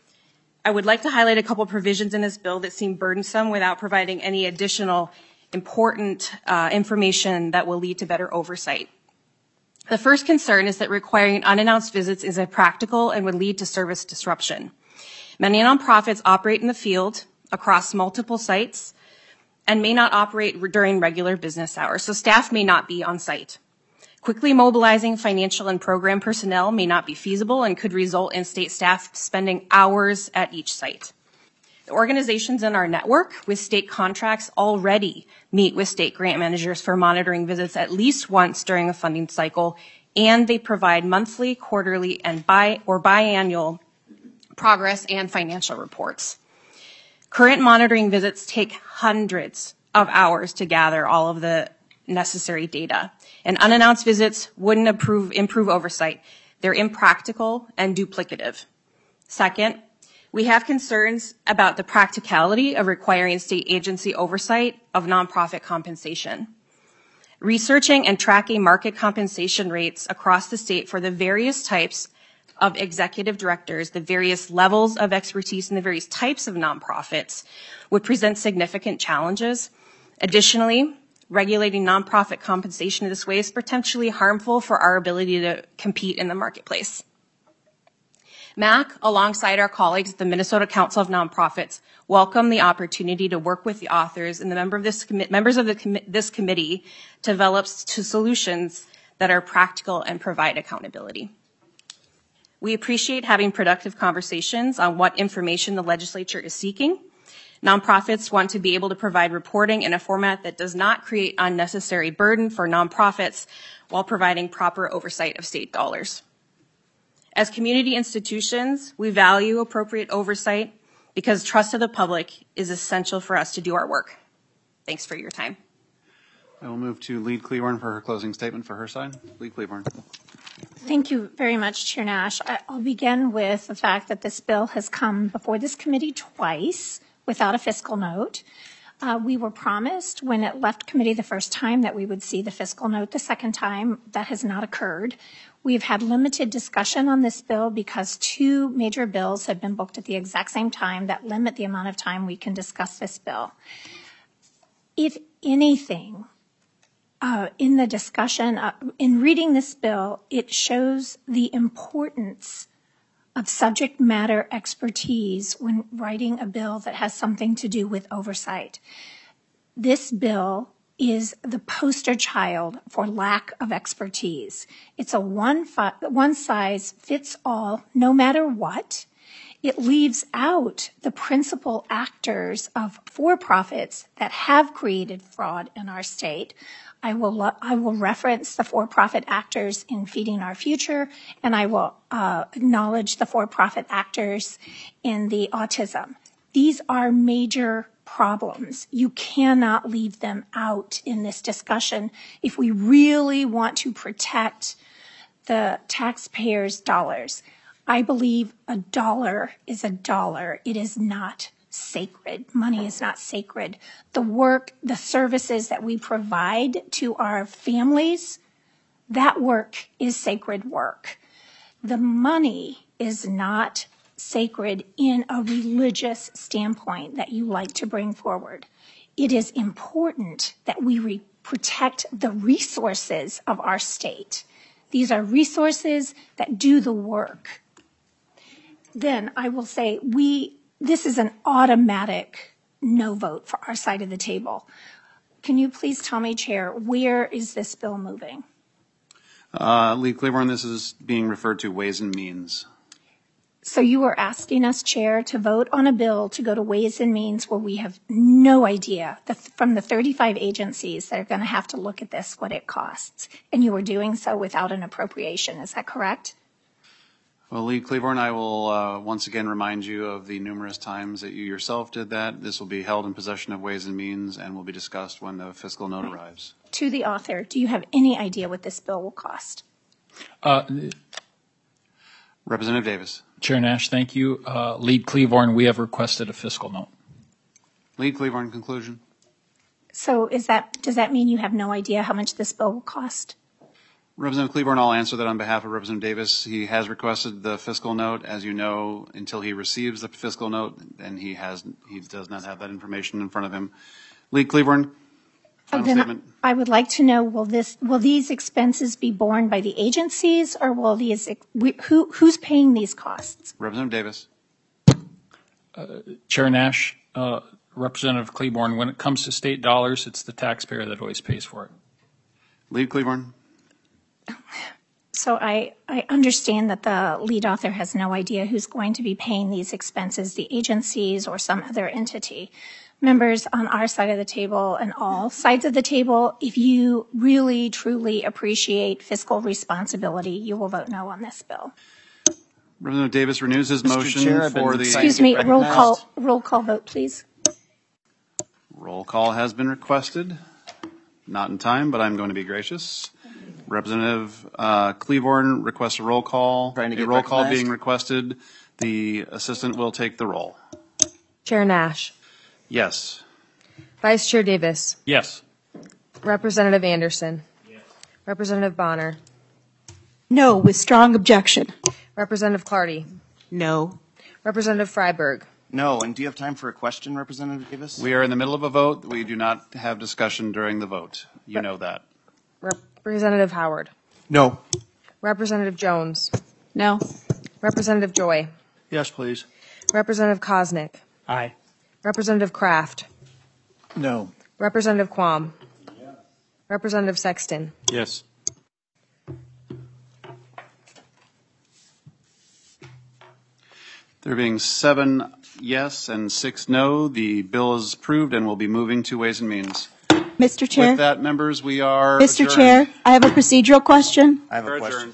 I would like to highlight a couple provisions in this bill that seem burdensome without providing any additional important uh, information that will lead to better oversight. The first concern is that requiring unannounced visits is impractical and would lead to service disruption. Many nonprofits operate in the field across multiple sites and may not operate during regular business hours, so staff may not be on site. Quickly mobilizing financial and program personnel may not be feasible and could result in state staff spending hours at each site. The organizations in our network with state contracts already meet with state grant managers for monitoring visits at least once during a funding cycle, and they provide monthly, quarterly, and bi- or biannual progress and financial reports. Current monitoring visits take hundreds of hours to gather all of the necessary data, and unannounced visits wouldn't improve, improve oversight. They're impractical and duplicative. Second, we have concerns about the practicality of requiring state agency oversight of nonprofit compensation. Researching and tracking market compensation rates across the state for the various types of executive directors, the various levels of expertise, and the various types of nonprofits would present significant challenges. Additionally, regulating nonprofit compensation in this way is potentially harmful for our ability to compete in the marketplace. M A C, alongside our colleagues at the Minnesota Council of Nonprofits, welcome the opportunity to work with the authors and the member of this commi- members of the com- this committee to develop to solutions that are practical and provide accountability. We appreciate having productive conversations on what information the legislature is seeking. Nonprofits want to be able to provide reporting in a format that does not create unnecessary burden for nonprofits while providing proper oversight of state dollars. As community institutions, we value appropriate oversight because trust of the public is essential for us to do our work. Thanks for your time. I will move to Lead Cleburne for her closing statement for her side. Lead Cleburne. Thank you very much, Chair Nash. I'll begin with the fact that this bill has come before this committee twice without a fiscal note. Uh, we were promised when it left committee the first time that we would see the fiscal note the second time. That has not occurred. We've had limited discussion on this bill because two major bills have been booked at the exact same time that limit the amount of time we can discuss this bill. If anything, uh, in the discussion, uh, in reading this bill, it shows the importance of subject matter expertise when writing a bill that has something to do with oversight. This bill is the poster child for lack of expertise. It's a one, fi- one size fits all, no matter what. It leaves out the principal actors of for-profits that have created fraud in our state. I will lo- I will reference the for-profit actors in Feeding Our Future, and I will uh, acknowledge the for-profit actors in the autism. These are major problems. You cannot leave them out in this discussion if we really want to protect the taxpayers' dollars. I believe a dollar is a dollar. It is not sacred. Money is not sacred. The work, the services that we provide to our families, that work is sacred work. The money is not sacred in a religious standpoint that you like to bring forward. It is important that we re- protect the resources of our state. These are resources that do the work. Then I will say we this is an automatic no vote for our side of the table. Can you please tell me, Chair, where is this bill moving? Uh, Lee Claiborne, this is being referred to Ways and Means. So you are asking us, Chair, to vote on a bill to go to Ways and Means where we have no idea the, from the thirty-five agencies that are going to have to look at this, what it costs. And you are doing so without an appropriation. Is that correct? Well, Lee Claiborne, I will uh, once again remind you of the numerous times that you yourself did that. This will be held in possession of Ways and Means and will be discussed when the fiscal note arrives. To the author, do you have any idea what this bill will cost? Uh, Representative Davis. Chair Nash, thank you. Uh, Lead Cleavorn, we have requested a fiscal note. Lead Cleavorn, conclusion. So is that, does that mean you have no idea how much this bill will cost? Representative Cleavorn, I'll answer that on behalf of Representative Davis. He has requested the fiscal note. As you know, until he receives the fiscal note, and he has, he does not have that information in front of him. Lead Cleavorn, final Then statement. I would like to know, will this, will these expenses be borne by the agencies or will these, who, who's paying these costs? Representative Davis. Uh, Chair Nash, uh, Representative Cleaborn, when it comes to state dollars, it's the taxpayer that always pays for it. Lead Cleaborn. So I, I understand that the lead author has no idea who's going to be paying these expenses, the agencies or some other entity. Members on our side of the table and all sides of the table, if you really, truly appreciate fiscal responsibility, you will vote no on this bill. Representative Davis renews his Mister motion Chair, I've been for the. Excuse me, roll call, roll call vote, please. Roll call has been requested. Not in time, but I'm going to be gracious. Representative uh, Cleaborn requests a roll call. Trying to a get roll call recognized. being requested. The assistant will take the roll. Chair Nash. Yes. Vice Chair Davis. Yes. Representative Anderson. Yes. Representative Bonner. No, with strong objection. Representative Clardy. No. Representative Freiberg. No, and do you have time for a question, Representative Davis? We are in the middle of a vote. We do not have discussion during the vote. You know that. Representative Howard. No. Representative Jones. No. Representative Joy. Yes, please. Representative Koznick. Aye. Representative Kraft. No. Representative Quam. Representative Sexton. Yes. There being seven yes and six no, the bill is approved and will be moving to Ways and Means. Mister Chair? With that, members, we are Mister adjourned. Chair, I have a procedural question. I have a We're question. adjourned.